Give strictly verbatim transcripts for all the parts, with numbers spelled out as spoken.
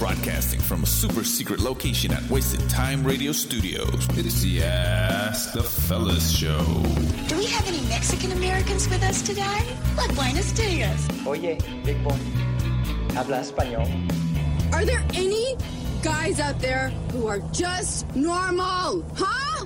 Broadcasting from a super secret location at Wasted Time Radio Studios. It is the Ask the Fellas Show. Do we have any Mexican Americans with us today? Like Buenos Dias. Oye, Big Boy, habla español. Are there any guys out there who are just normal, huh?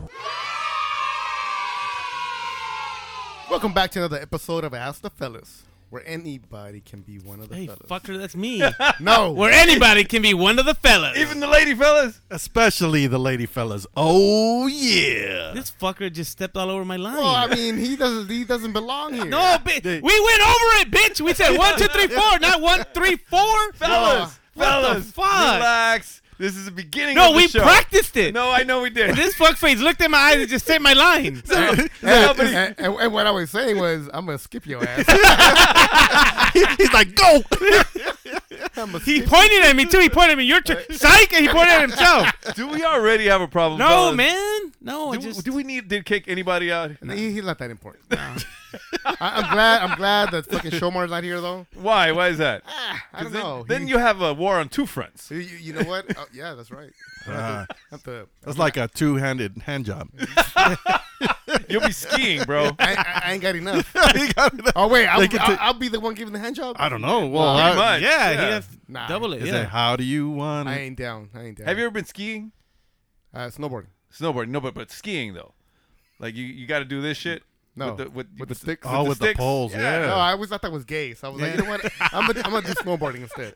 Welcome back to another episode of Ask the Fellas, where anybody can be one of the Hey, fellas. fucker, that's me. No. Where anybody can be one of the fellas. Even the lady fellas? Especially the lady fellas. Oh, yeah. This fucker just stepped all over my line. Well, I mean, he doesn't he doesn't belong here. no, bi- we went over it, bitch. We said one, two, three, four, not one, three, four. Fellas, What fellas, the fuck? relax. This is the beginning No, of the we show. practiced it. No, I know we did. This fuckface looked at my eyes and just said my line. And, and, and, and what I was saying was, I'm going to skip your ass. He's like, go. I'ma He skip- pointed at me, too. He pointed at me. Your turn. Psych, and he pointed at himself. Do we already have a problem? No, fellas? man. No, I Do, just... do we need to kick anybody out? He, he's not that important. I, I'm glad I'm glad that fucking Shomar's not here, though. Why? Why is that? Ah, I don't then, know. Then He- you have a war on two fronts. You, you know what? Oh, yeah, that's right. I have to- have to- That's like a two-handed hand job. You'll be skiing, bro. I, I, I ain't got enough. You got it. Oh, wait. I'll, They get I'll, to- I'll be the one giving the hand job? I don't know. Well, Pretty I, much. Yeah, Yeah. he has Nah. double it. is Yeah. it, how do you want I it? ain't down. I ain't down. Have you ever been skiing? Uh, snowboarding. Snowboarding. No, but, but skiing, though. Like, you, you got to do this shit? No. With the, with, With the sticks? Oh, with the sticks? poles, yeah. No, I always thought that was gay. So I was like, you know what? I'm going I'm to do snowboarding instead.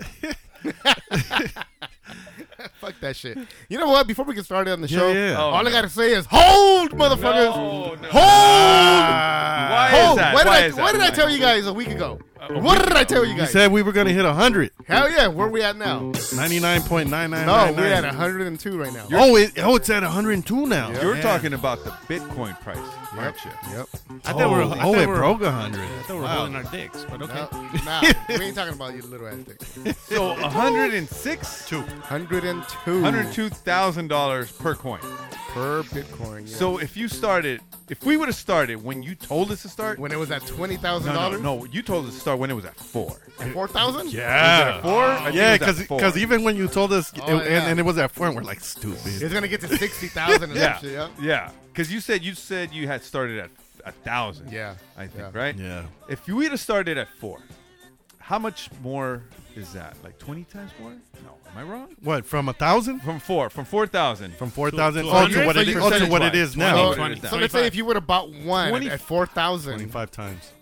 Fuck that shit. You know what? Before we get started on the Yeah, show, yeah. Oh, all no. I got to say is hold, motherfuckers. No, no. Hold. Why hold. is that? What did, Why I, is that? what did I Why? tell you guys a week ago? What did I tell you You guys? said we were going to hit one hundred. Hell yeah. Where we at now? ninety-nine point nine nine No, nine we're nine. at one hundred two right now. Oh, it, oh, it's at one hundred two now. You're Man. talking about the Bitcoin price, aren't you? Yep. I thought Oh, we were, I oh, thought it we were, broke one hundred. I thought we were Wow. holding our dicks, but okay. No, nah, we ain't talking about you little ass dick. So one hundred six? Two. one hundred two. one hundred two thousand dollars per coin. per Bitcoin. Yeah. So if you started, if we would have started when you told us to start, when it was at twenty thousand no, no, dollars, no, you told us to start when it was at four. at four thousand. Yeah. Four? I think Yeah, it was at four. because even when you told us, Oh, it, yeah. and, and it was at four, and we're like, stupid. It's gonna get to sixty thousand. yeah, Shit, yeah. yeah, because you said you said you had started at a thousand. Yeah. I think Yeah. right. Yeah. If you would have started at four, how much more is that? Like twenty times more? No, am I wrong? What, from a thousand? From four, from four thousand. From four thousand? to Oh, to one what, hundred? it, So oh, to what it percentage-wise. is now. So, twenty, so let's twenty-five. say if you would have bought one twenty at four thousand, twenty-five times.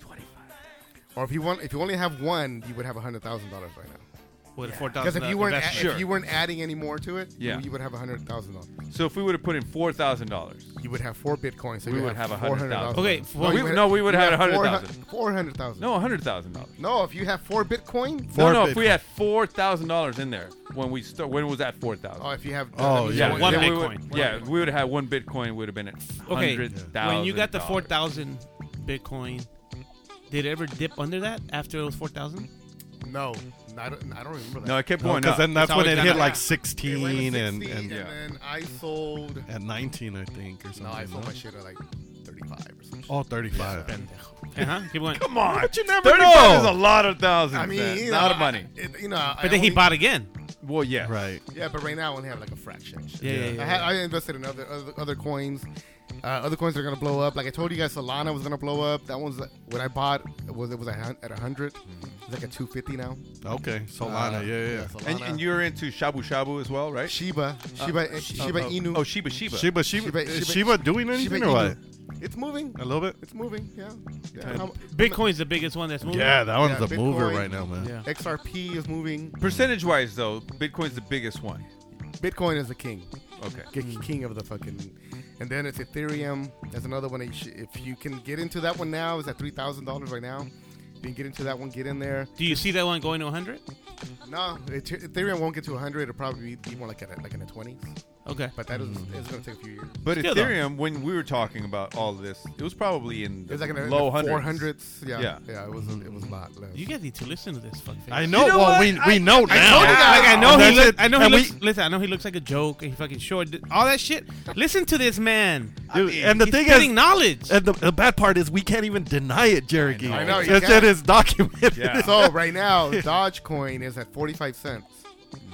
or if you want, if you only have one, you would have a hundred thousand dollars right now. With four thousand. Because if you weren't, a, Sure. if you weren't adding any more to it, Yeah. you, you would have a hundred thousand dollars. So if we would have put in four thousand dollars, You would have four Bitcoins, so We you would have a four hundred thousand. Okay, well, we- no, we would have had a hundred thousand. Four hundred thousand. no, a hundred thousand dollars. no. If you have four Bitcoin, No, Four no. If we Bitcoin. had four thousand dollars in there when we start, when it was at four thousand. oh, if you have, Oh, that means yeah. you One want- then we Bitcoin. would- yeah, we would have had one Bitcoin. Would have been at Okay, hundred thousand. when you got the four thousand Bitcoin, did it ever dip under that after it was four thousand? No, I don't, I don't remember that. No, it kept No, going because up. then that's It's when always it gone hit up. like It sixteen went to and, sixty, and Yeah. then I sold. at nineteen, I think, or something. No, I sold no? my shit at like thirty-five or something. Oh, thirty-five. Uh-huh. Keep going. Come on, But you never thirty-five is know. a lot of thousands. I mean, man. you a lot know, of money. I- it- you know, I But then he only- bought again. Well, yeah, Right. Yeah, but right now I only have like a fraction. Shit. Yeah, yeah, yeah. I, had, I invested in other other, other coins. Uh, other coins are gonna blow up. Like I told you guys, Solana was gonna blow up. That one's what I bought. It was it was at a hundred. It's like a two fifty now. Okay. Solana, Uh, yeah, yeah. Solana. And, and you're into shabu shabu as well, right? Shiba, Shiba, Shiba oh, Inu. Oh, Shiba Shiba. Shiba, Shiba, Shiba- is Shiba- Shiba doing anything Shiba or what? Inu. It's moving. A little bit? It's moving. Yeah. yeah. Okay. How- Bitcoin's the biggest one that's moving. Yeah, that one's Yeah, a mover Bitcoin. right now, man. Yeah. X R P is moving. Percentage wise, though, Bitcoin's the biggest one. Bitcoin is the king. Okay. K- King of the fucking. And then it's Ethereum. That's another one. That you should, if you can get into that one now, it's at three thousand dollars right now. If you can get into that one, get in there. Do you see that one going to one hundred? No, Eth- Ethereum won't get to one hundred. It'll probably be more like at like in the twenties. Okay. But that is it's going to take a few years. But Still, though. Ethereum, when we were talking about all of this, it was probably in It the was like in the low hundreds. four hundreds. Yeah, Yeah. yeah, It was a, it was a lot less. You guys need to listen to this fuckface. I know. You know well, what? we we I- know I now. told you guys. Like I know And he that's look, it. I know he And we- looks. Listen, I know he looks like a joke. And he fucking short. All that shit. Listen to this man. Dude, and the He's thing spitting is, knowledge. and the, the bad part is we can't even deny it, Jerry. I know. I know, you It's can't. it is documented. Yeah. So right now, Dogecoin is at forty-five cents.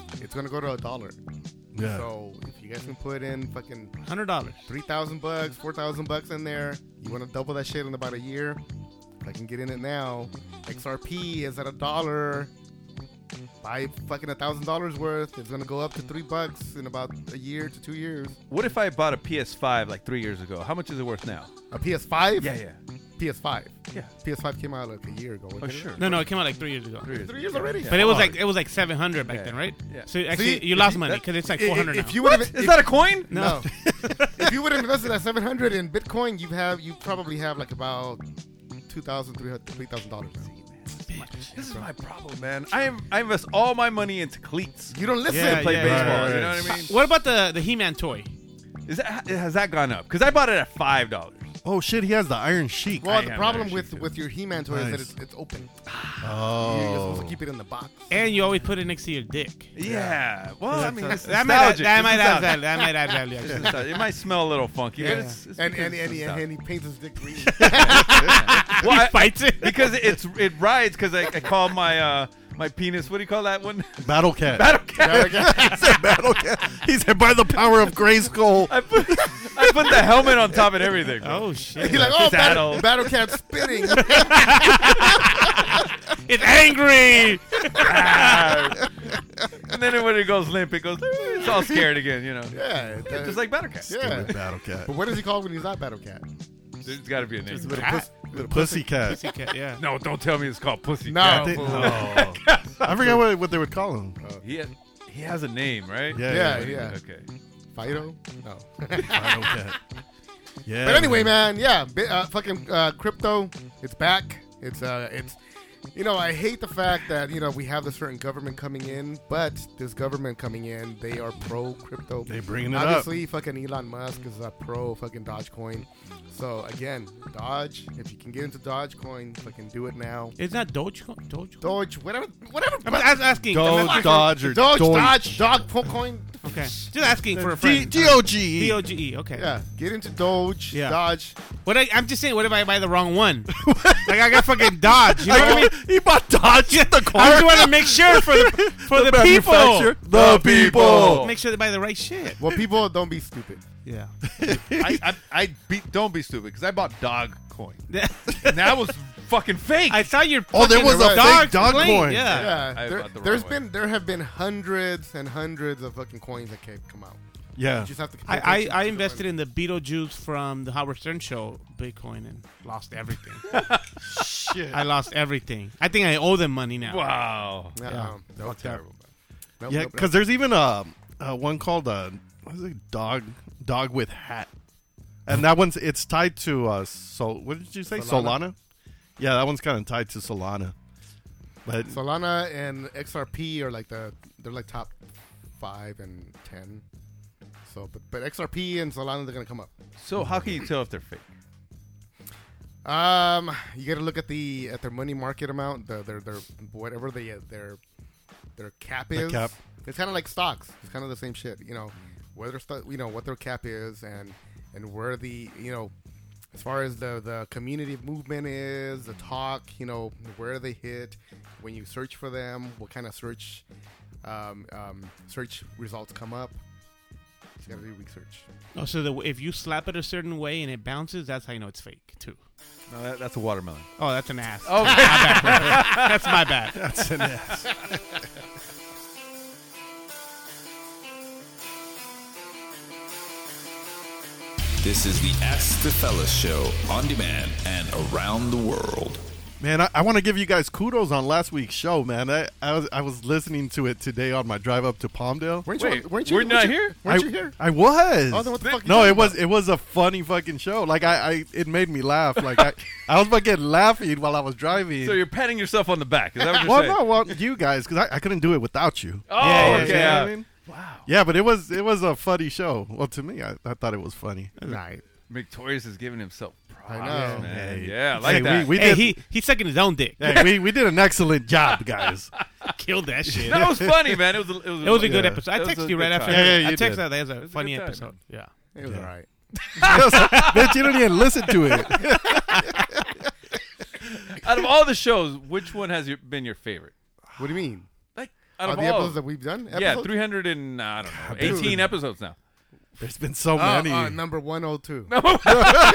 it's gonna go to a dollar. Yeah. So if you guys can put in fucking Hundred dollars. three thousand bucks, four thousand bucks in there, you want to double that shit in about a year. If I can get in it now, X R P is at a dollar. Buy fucking a thousand dollars worth. It's gonna go up to three bucks in about a year to two years. What if I bought a P S five like three years ago? How much is it worth now? A P S five? Yeah, yeah. P S five. Yeah. P S five came out like a year ago. Oh, wasn't it? sure. No, no, it came out like three years ago. Three years, Three years already. But it was like it was like seven hundred back Yeah. then, right? Yeah. So actually, See, you if lost you- money that- because it's like if- four hundred If now. you would have, Is that a coin? no? If you would have invested that seven hundred in Bitcoin, you have you probably have like about two thousand, three hundred, three thousand dollars. This is my problem, man. I am, I invest all my money into cleats. You don't listen. Yeah, Play yeah, baseball. yeah, You yeah. know what I mean? What about the the He-Man toy? Is that has that gone up? Because I bought it at five dollars. Oh shit, he has the Iron Sheik. Well, I the am problem actually with too. with your He-Man toy is that Nice. it's, it's open. Oh. You're supposed to keep it in the box. And you always put it next to your dick. Yeah. Well, I mean, it's That might add, nostalgic. that It's might add nostalgic. value. That might add value. It's Actually. nostalgic. It might smell a little funky, Yeah. but it's, it's And because and, and, it's he, and nostalgic. he paints his dick green. Well, I- Fights it. because it's it rides because I, I call my uh my penis. What do you call that one? Battle Cat. Battle cat. He said Battle Cat. He said by the power of Grayskull. I put I put the helmet on top and everything. bro. Oh shit! He's like, oh, Saddle. Battle, Battle Cat's spinning. It's angry. And then when it goes limp, it goes. It's all scared again, you know. yeah, that- Just like Battle Cat. yeah. Battle Cat. But what is he called when he's not Battle Cat? There's got to be a name. Little Cat? puss- little Pussy Cat. Pussycat, yeah. No, don't tell me it's called Pussy No. Cat. They- fool. no. I forgot what, what they would call him. He has, he has a name, right? Yeah, Yeah, yeah. yeah. Okay. Fido? No. Battle Cat. Yeah. But anyway, man, yeah, bi- uh, fucking uh, crypto, it's back. It's uh, it's, you know, I hate the fact that you know we have this certain government coming in, but this government coming in, they are pro crypto. They bringing it up. Obviously, fucking Elon Musk is a pro fucking Dogecoin. So again, Doge, if you can get into Dogecoin, fucking do it now. It's not Dogecoin. Dogecoin. Doge, whatever, whatever. I'm as- asking. I'm Doge, asking Dodge, or Doge, Doge. Dodge, Dogecoin. Okay. Just asking for a D- friend. D O G. D O G E. Okay. Yeah, get into Doge, Yeah. Dodge. What I, I'm just saying. What if I buy the wrong one? Like I got fucking Dodge. You know what I mean? He bought Dodge the I car. just want to make sure for the for the, people. manufacturer. The people. Make sure they buy the right shit. Well, people don't be stupid. Yeah. I, I, I be, don't be stupid because I bought dog coin. And that was fucking fake. I thought you're. Oh, there was a dog fake dog plane. coin. Yeah. Yeah, I there, bought the there's wrong been there have been hundreds and hundreds of fucking coins that can come out. Yeah. You just have to. pay I, attention I, I to the invested ones. in the Beetlejuice from the Howard Stern show, Bitcoin, and lost everything. Shit. I lost everything. I think I owe them money now. wow. Yeah, Yeah. um, That was terrible. nope, Yeah, nope, because there's even a, a one called uh, what is it? Dog Dog with Hat, and that one's it's tied to uh. So what did you say? Solana? Solana. Yeah, that one's kind of tied to Solana. But Solana and X R P are like the they're like top five and ten. So, but but X R P and Solana they're gonna come up. So how can you tell if they're fake? Um, you got to look at the at their money market amount, the, their their whatever they their their cap The is. cap. It's kind of like stocks. It's kind of the same shit. You know, whether st- you know what their cap is and and where the you know as far as the the community movement is, the talk. You know where they hit when you search for them, what kind of search um, um, search results come up. You got to do research. Oh, so the, if you slap it a certain way and it bounces, that's how you know it's fake too. No, that, that's a watermelon. Oh, that's an ass. Okay. My bad. That's my bad. that's an ass. This is the Ask the Fellas show on demand and around the world. Man, I, I want to give you guys kudos on last week's show, man. I, I was I was listening to it today on my drive up to Palmdale. Weren't Wait, you? Weren't you? we're weren't not you- here? Weren't I, you here? I was. Oh, then what the fuck? you No, talking it was about? it was a funny fucking show. Like I, I it made me laugh. Like I, I was fucking laughing while I was driving. So you're patting yourself on the back. Is that what you're well, saying? no, well, you guys, because I, I couldn't do it without you. Oh, Yeah, yeah, okay. You know what yeah. I mean? Wow. Yeah, but it was it was a funny show. Well, to me, I, I thought it was funny. Right. Victorious is giving himself props. I know. Man. Hey. Yeah, I like Hey, that. we, we Hey, did. he he's sucking his own dick. hey, we, we did an excellent job, guys. Killed that shit. that was funny, man. It was. A, it was. It was a good Yeah. episode. I It was a texted you right good after. time. Yeah, yeah, I you texted did. that. That was a was a funny good time, episode. Yeah. It was Yeah. all right. Bitch, you don't even listen to it. Out of all the shows, which one has your, been your favorite? What do you mean? Like, out Oh, of the all. episodes that we've done? Yeah, Episodes? three hundred and I don't know, dude. eighteen episodes now. There's been so Oh, many. uh, number one oh two. That's what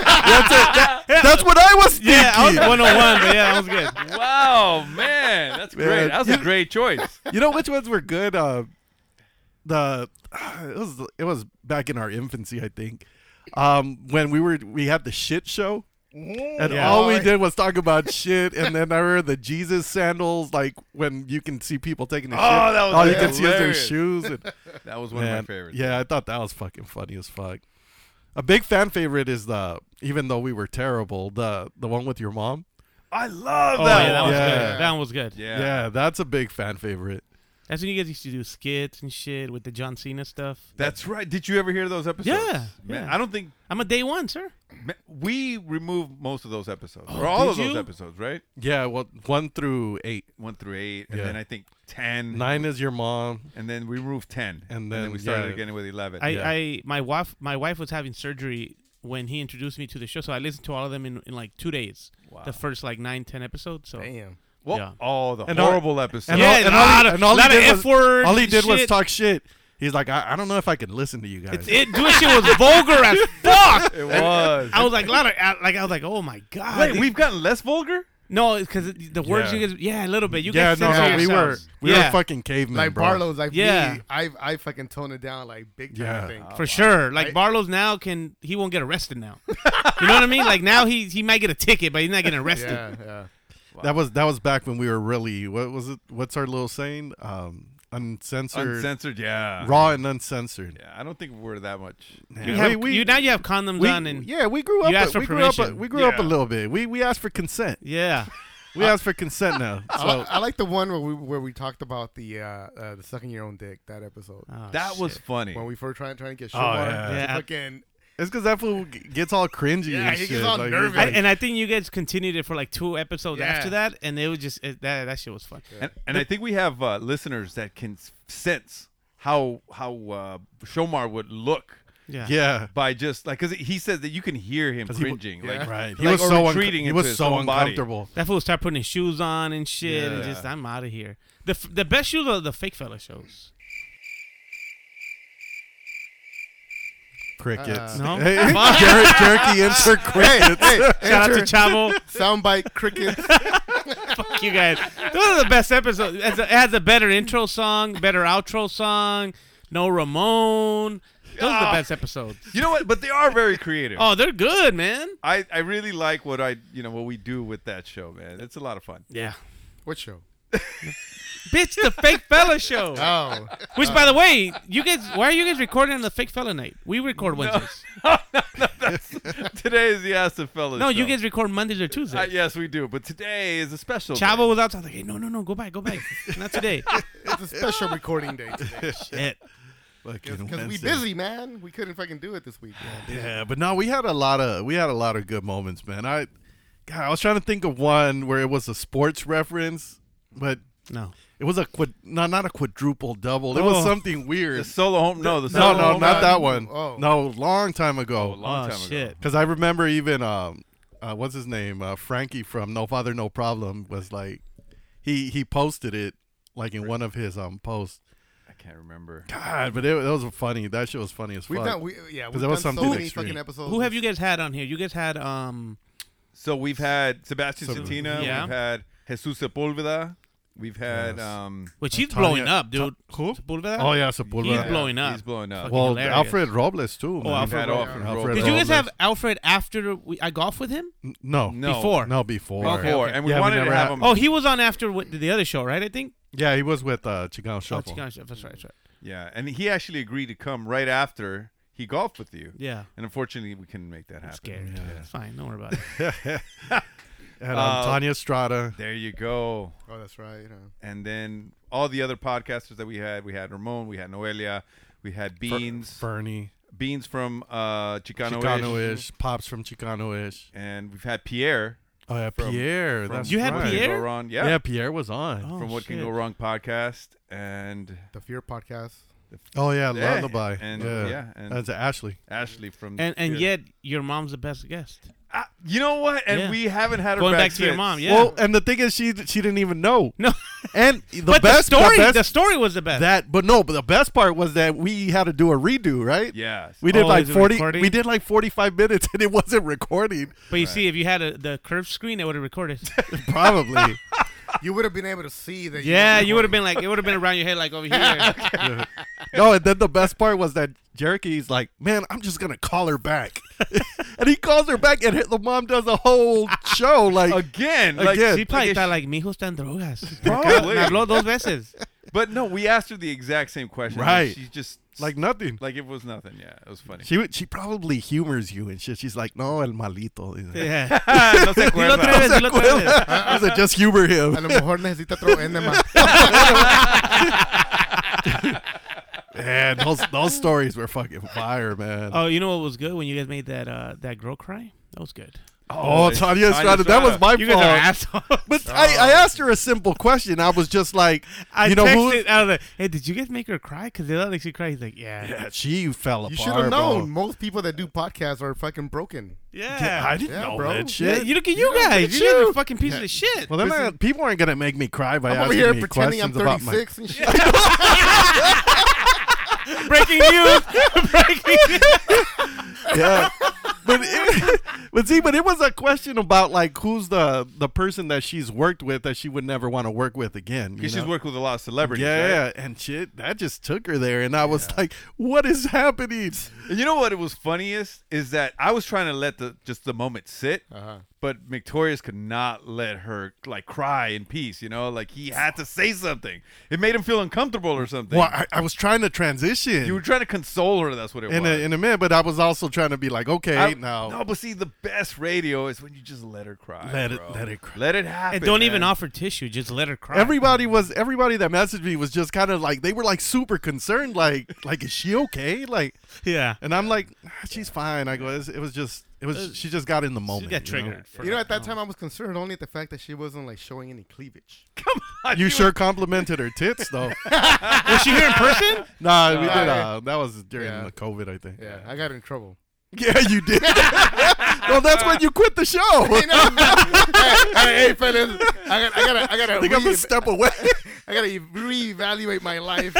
I was thinking. Yeah, I was one oh one, but yeah, that was good. Wow, man, that's Man. great. That was a great choice. You know which ones were good? Uh, the it was it was back in our infancy, I think. Um, when we were we had the shit show, and Yeah. all we Oh, did was talk about shit. And then I remember the Jesus sandals, like when you can see people taking the Oh, shit. that was all you can see is their hilarious. shoes. And, That was one man, of my favorites. yeah, I thought that was fucking funny as fuck. A big fan favorite is the even though we were terrible, the the one with your mom. I love Oh, that. yeah, that one. was Yeah. good. That one was good. Yeah. Yeah, that's a big fan favorite. That's when you guys used to do skits and shit with the John Cena stuff. That's right. Did you ever hear those episodes? Yeah, Man, yeah. I don't think I'm a day one, sir. man, we removed most of those episodes, Oh, or all did of those you? episodes, right? Yeah, well, one through eight. One through eight, and Yeah. then I think ten. Nine is your mom. and then we removed ten, And then, then, we started yeah. again with eleven. I, Yeah. I, my wife, my wife was having surgery when he introduced me to the show, so I listened to all of them in, in like two days. Wow. The first like nine, ten episodes. So Damn. well, yeah. oh, the And all- horrible episodes. And Yeah, all, and a all lot he, of- and all he lot of did was F-words all he and did was shit. talk shit. He's like, I, I don't know if I can listen to you guys. It's, it, dude, shit was vulgar as fuck. it was. I was like, lot of, like I was like, oh my god. Wait, These- we've gotten less vulgar. no, because the words Yeah. you guys, yeah, a little bit. You yeah, guys no, censor no, we were yourselves. we yeah, were fucking cavemen, Like bro. Barlow's, like Yeah. me, I I fucking tone it down like big time. Yeah. I think. for sure. Like I- Barlow's now can he won't get arrested now. You know what I mean? Like now he he might get a ticket, but he's not getting arrested. Yeah, yeah. That was that was back when we were really what was it? What's our little saying? Um, uncensored, Uncensored, yeah. raw and uncensored. Yeah, I don't think we're that much. Yeah. You have, We- we- you now you have condoms We, on and yeah, we grew up. you a- asked for we grew up. A, permission. we grew up a Yeah. little bit. We we asked for consent. yeah. We asked for consent now. I, So li- I like the one where we where we talked about the uh, uh the sucking your own dick. That episode Oh, That was shit. funny. when we first trying trying to get Oh, Shomar yeah. to Yeah. fucking it's because that fool g- gets all cringy. Yeah, and he shit. gets all Like, he's nervous. I, like- and I think you guys continued it for like two episodes Yeah. after that, and it was just it, that that shit was fun. And, and I think we have uh, listeners that can s- sense how how uh, Shomar would look Yeah. yeah. by just like because he said that you can hear him 'Cause he w- cringing, yeah. like Right. He like, was or so unco- retreating he into was his so own body. uncomfortable. That fool start putting his shoes on and shit, and Yeah. just I'm out of here. The f- the best shoes are the fake fella shows. Crickets. Uh, No? Hey, Jer- jerky enter crickets. hey, Shout out enter to Chavo. soundbite crickets. Fuck you guys. Those are the best episodes. It has a, it has a better intro song, better outro song. No Ramon. Those are the Ah. best episodes. You know what? But they are very creative. Oh, they're good, man. I, I really like what I you know what we do with that show, man. It's a lot of fun. Yeah. What show? Bitch, the fake fella show. Oh, Which, by the way, you guys, why are you guys recording on the fake fella night? We record Wednesdays. Today is the Ask the Fellas. No, you show. guys record Mondays or Tuesdays. Uh, yes, we do. But today is a special. Chavo day. was outside. Like, hey, no, no, no, go back, go back. Not today. it's a special recording day today. Shit. Fucking Because we Wednesday. busy, man. We couldn't fucking do it this week. Yeah, but no, we had a lot of we had a lot of good moments, man. I, God, I was trying to think of one where it was a sports reference, but No. it was a quad, no, not a quadruple double. It was Oh. something The weird. solo home. No, the No, solo no, home not run. that one. Oh. No, long time Oh, a ago. long Oh, time ago. shit. Because I remember even um, uh, what's his name? Uh, Frankie from No Father No Problem was like, he he posted it like in one of his um posts. I can't remember. God, but it, it was funny. That shit was funny as We've fuck. done, we, yeah, we've there was done so something many extreme. fucking episodes. Who have you guys had on here? You guys had, um, So we've had Sebastian So- Santina. Yeah. We've had Jesus Sepulveda. We've had Yes. um. which he's Tanya- blowing up, dude. Ta- who? Sepulveda? Oh yeah, Sepulveda. He's blowing up. He's blowing up. Fucking Well, hilarious. Alfred Robles too. man. Alfred had Robles. Alfred Alfred Robles. Did you guys Robles. have Alfred after we, I golfed with him? N- No, No. Before. no, before. Okay, Before, okay. and we Yeah, we wanted to never have had- him. Oh, he was on after what, the other show, right? I think. Yeah, he was with uh, Chicano Oh, Shuffle. Chicano Chef. That's right. That's right. Yeah, and he actually agreed to come right after he golfed with you. Yeah. And unfortunately, we couldn't make that I'm happen. scared. Yeah. It's fine. Don't worry about it. And um, Uh, Tanya Estrada. There you go. Oh, that's right. You know. And then all the other podcasters that we had, we had Ramon, we had Noelia, we had Beans, Fernie. Beans from uh, Chicano-ish, Chicano-ish. Pops from Chicano-ish. and we've had Pierre. Oh yeah, From- Pierre. from That's You had What right. Can Pierre? Go Wrong. Yeah. Yeah, Pierre was on. Oh, from What Can shit. Go Wrong podcast, and The Fear podcast. Oh yeah, Yeah, Lullaby. and- yeah, yeah, and- that's Ashley. Ashley from. And and Pierre. yet your mom's the best guest. Ah, you know what? And Yeah. we haven't had her Going back back to your since. mom, yeah. Well, and the thing is, she she didn't even know. No. And the but best the story, the, best, the story was the best. that, but no, but the best part was that we had to do a redo, right? Yes. We did Oh, like is it forty. recording? We did like forty-five minutes, and it wasn't recording. But you see, if you had a, the curved screen, it would have recorded. Probably. You would have been able to see that. yeah, were you would have recording. been like, it would have been around your head, like over here. No, and then the best part was that Jericho's like, man, I'm just gonna call her back, and he calls her back, and the mom does a whole show like Again. Like, Again. She probably like, thought like, mi hijo está en drogas. Probably. Me habló dos veces. But no, we asked her the exact same question. Right. She just like nothing. like it was nothing. Yeah, it was funny. She would- she probably humors you and shit. She's like, no, el malito. Yeah. no se Dilo otra acuerda. vez, dilo otra vez. I said, just humor him. A lo mejor necesita otro enema. Man, those those stories were fucking fire, man. Oh, you know what was good when you guys made that uh, that girl cry? That was good. Oh, it's Tanya Tanya Estrada, that was Estrada. my You guys are fault. assholes. But I, I asked her a simple question. I was just like, I you know texted who? out of the, hey, did you guys make her cry? Because they look like she cried. He's like, yeah. Yeah, she fell apart. You should have known. bro. Most people that do podcasts are fucking broken. Yeah. Yeah, I didn't Yeah, know bro. that Yeah, shit. you look at you Yeah, guys. look at You guys are you. fucking pieces of shit. well, then I, people aren't gonna make me cry by I'm over asking here me pretending I'm questions about my. thirty-six and shit. Breaking news. Breaking news. Yeah, but it, but see, but it was a question about like who's the the person that she's worked with that she would never want to work with again. You Because know? she's worked with a lot of celebrities. Yeah, right? yeah, and shit, that just took her there, and I was like, "What is happening?" And you know what? It was funniest is that I was trying to let the just the moment sit, Uh-huh. but Victorious could not let her like cry in peace. You know, like he had to say something. It made him feel uncomfortable or something. Well, I, I was trying to transition You were trying to console her. That's what it in was. a in a minute, but I was also trying to be like, "Okay, I- now No, but see, the best radio is when you just let her cry. Let it- bro. let it cry. Let it happen. And don't even man. offer tissue. Just let her cry. everybody was everybody that messaged me was just kind of like they were like super concerned, like like is she okay? Like, Yeah. and I'm like, "Ah, she's fine." I go, "It's- it was just it was she just got in the moment. She got you know? triggered. for You know, that. at that time, I was concerned only at the fact that she wasn't like showing any cleavage. You sure complimented her tits though. Was she here in person? Nah, we did. yeah. Uh, that was during Yeah. the COVID, I think. Yeah, I got in trouble. Yeah, you did. Well, that's when you quit the show. You know? hey, hey, fellas, I got, I gotta, I gotta, I think I'm re- a step away. I gotta e- reevaluate my life.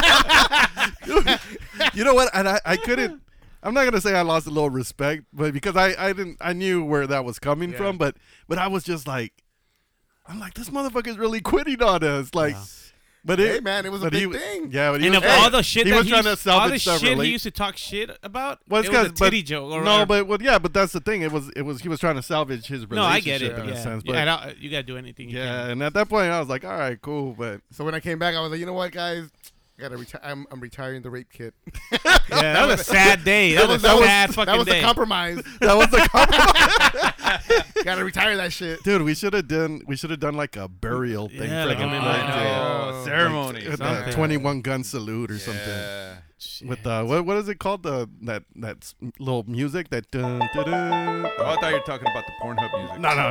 You know what? And I, I couldn't. I'm not gonna say I lost a little respect, but because I, I didn't, I knew where that was coming Yeah. from. But, but I was just like, I'm like, this motherfucker's really quitting on us. Like, but it, Hey, man, it was a but he big w- thing. Yeah, but he And was, of all the shit he that was he trying used, to all the salvage stuff. shit relate- he used to talk shit about, Well, it's it was a 'cause- but- titty joke. Or, no, or- but well, yeah, but that's the thing. It was, it was. He was trying to salvage his relationship no, I get it. in Yeah, a sense. But yeah, I don't- you gotta do anything. You yeah, can. and at that point, I was like, all right, cool. But So when I came back, I was like, you know what, guys, I gotta retire. I'm, I'm retiring the rape kit. yeah, that was a sad day. That, was a that was, sad fucking that was day. the compromise. that was the compromise. Gotta retire that shit. Dude, we should have done. We should have done like a burial thing. Yeah, for like a him, memo- like, I uh, know. Ceremony. like, something. a twenty-one gun salute or Yeah. something. With uh, what what is it called? The that that s- little music that. Dun, dun, dun. Oh, I thought you were talking about the Pornhub music. No,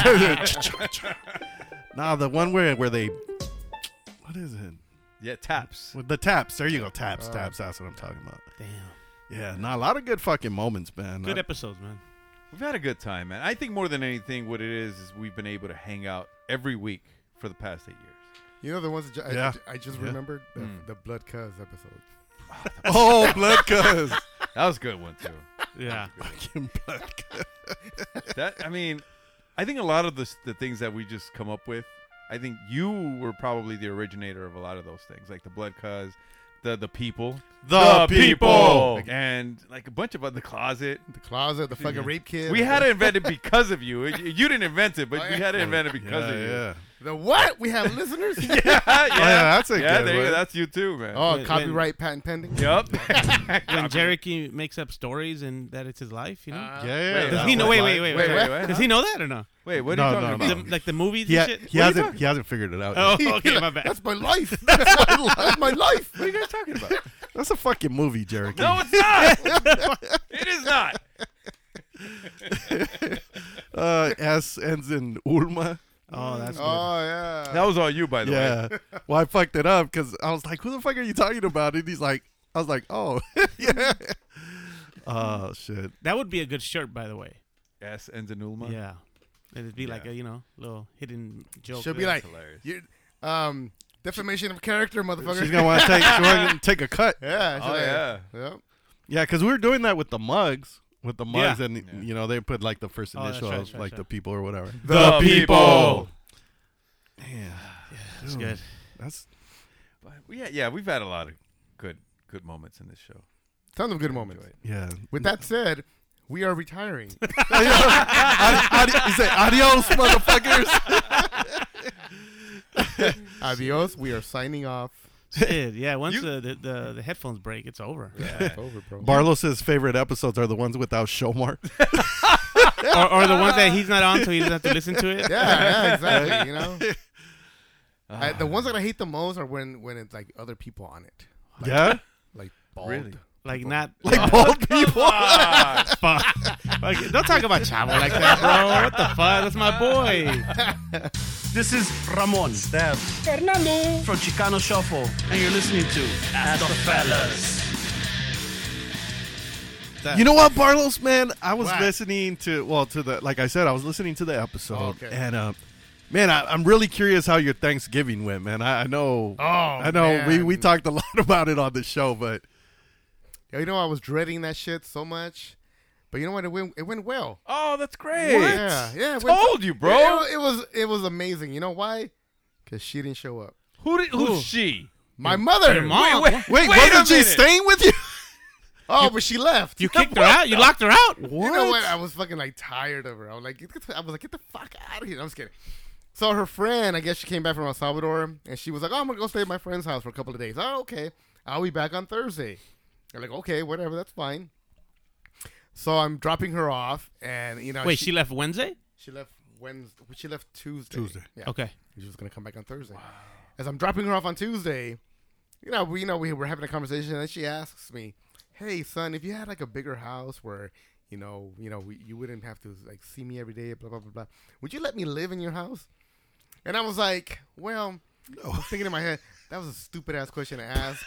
no. Nah, the one where where they. What is it? Yeah, taps. With the taps. There you go. Taps, taps. That's what I'm talking about. Damn. Yeah, nah, a lot of good fucking moments, man. Good I- episodes, man. We've had a good time, man. I think more than anything, what it is is we've been able to hang out every week for the past eight years. You know the ones that ju- Yeah. I, I just Yeah. remembered the, Mm. the Blood Cuz episode. Oh, blood cuz. That was a good one too. Yeah. Fucking blood cuz. That I mean, I think a lot of the s- the things that we just come up with, I think you were probably the originator of a lot of those things, like the blood cuz, the the people, The people. and like a bunch of other the closet. The closet, the fucking rape kit. We had to invent it because of you. You you didn't invent it, but Oh, we yeah. had to invent it because Yeah, of you. yeah. the what? We have listeners. yeah, yeah. that's a yeah, good there you go. one. That's you too, man. Oh, When- copyright patent pending. Yep. When Jericho makes up stories and that it's his life, you know. Uh, Yeah, yeah. Wait, Does That's he know? what Wait, life- wait, wait, Wait, wait, what? wait. Does he know that or no? Wait, what No, are you talking no, about? no. The, like the movies He, and ha- shit. he What are you hasn't talking- he hasn't figured it out. Oh, yet. okay, my bad. That's my life. That's my life. That's my life. What are you guys talking about? That's a fucking movie, Jericho. No, it's not. It is not. uh, S ends in Ulma. Oh, that's good. Oh yeah. That was all you, by the way. Yeah. Well, I fucked it up because I was like, "Who the fuck are you talking about?" And he's like, "I was like, oh, yeah." Oh shit. That would be a good shirt, by the way. S ends in Ulma. Yeah. It'd be like Yeah. a, you know, little hidden joke. She'll be there. like, hilarious. you're, Um, defamation of character, motherfucker. She's gonna want to take, she wanna take a cut. Yeah. Oh, she's yeah. like, Yep. Yeah, because we were doing that with the mugs, with the mugs, Yeah. and you know they put like the first Oh, that's initial right, of that's right, like that's the right. people or whatever. The people. Man, That's dude, good. That's But yeah, yeah, we've had a lot of good, good moments in this show. Tons of good moments. yeah. With that said, we are retiring. Adi- adi- he said, "Adios, motherfuckers." Adios. We are signing off. Shit, yeah. Once You- the, the, the the headphones break, it's over. Yeah, it's over, bro. Barlos's favorite episodes are the ones without Shomar. or, or the ones that he's not on, so he doesn't have to listen to it. Yeah, yeah, exactly. You know, I, the ones that I hate the most are when when it's like other people on it, Yeah, like bald. Really? Like not like bald people. fuck. Like, don't talk about Chavo like that, bro. What the fuck? That's my boy. This is Ramon Stab Fernando from Chicano Shuffle, and you're listening to Ask the Fellas. You know what, Barlos, man? I was What? listening to well to the like I said, I was listening to the episode, Oh, okay. and uh, man, I, I'm really curious how your Thanksgiving went, man. I, I know, Oh, I know, we man. we talked a lot about it on the show, but Yeah, you know, I was dreading that shit so much, but you know what? It went. It went well. Oh, that's great. Yeah, yeah. it went- Told you, bro. Yeah, it, it was. It was amazing. You know why? Because she didn't show up. Who did, who's Who? she? My mother. Your mom. Wait, wait, wait, wait a wasn't she minute. staying with you? Oh, but she left. You kicked her out? You locked her out? You know what? I was fucking like tired of her. I was like, get the, I was like, get the fuck out of here. I'm just kidding. So her friend, I guess she came back from El Salvador, and she was like, oh, I'm gonna go stay at my friend's house for a couple of days. Oh, okay. I'll be back on Thursday. I'm like, okay, whatever, that's fine. So I'm dropping her off, and you know, Wait, she, left Wednesday? she left Wednesday. She left Tuesday. Tuesday. Yeah. Okay. She was gonna come back on Thursday. As I'm dropping her off on Tuesday, you know, we you know we were having a conversation, and she asks me, "Hey, son, if you had like a bigger house where you know, you know, we, you wouldn't have to like see me every day, blah blah blah blah, would you let me live in your house?" And I was like, "Well," I was thinking in my head, that was a stupid ass question to ask.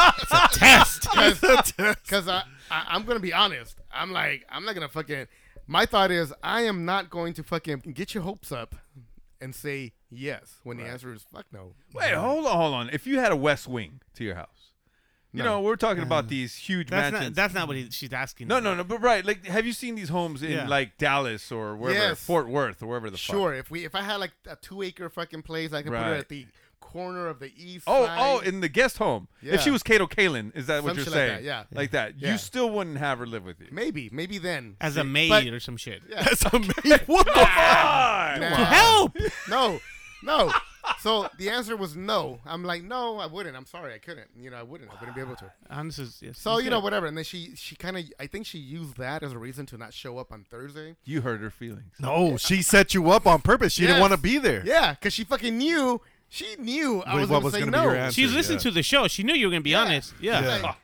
Test. Because I, I, I'm going to be honest. I'm like, I'm not going to fucking. My thought is, I am not going to fucking get your hopes up and say yes when the answer is fuck no. Wait, hold on, hold on. If you had a west wing to your house, you No. know, we're talking about these huge That's mansions. not, that's not what he, she's asking. no, no, no. But right, like, have you seen these homes in Yeah. like Dallas or wherever, Yes. Fort Worth or wherever the Sure, if we if I had like a two acre fucking place, I could put her Right. at the corner of the east Oh, side. oh, in the guest home. Yeah. If she was Kato Kalin, is that what Some you're shit like saying? that, yeah. Like that. Yeah. You still wouldn't have her live with you. maybe, maybe then. As a See, maid but- or some shit. Yeah. That's amazing. What the fuck? Nah. Help! No, no. So the answer was no. I'm like, no, I wouldn't. I'm sorry, I couldn't. You know, I wouldn't. I wouldn't be able to. Honest is, yes, So it's you know, good. whatever. And then she, she kind of, I think she used that as a reason to not show up on Thursday. You hurt her feelings. No, she set you up on purpose. She didn't Yes. want to be there. Yeah, because she fucking knew. She knew I Wait, was what going to was say gonna be no. your answer? She's listening yeah. to the show. She knew you were going to be Yeah. honest. Yeah. Yeah. Like,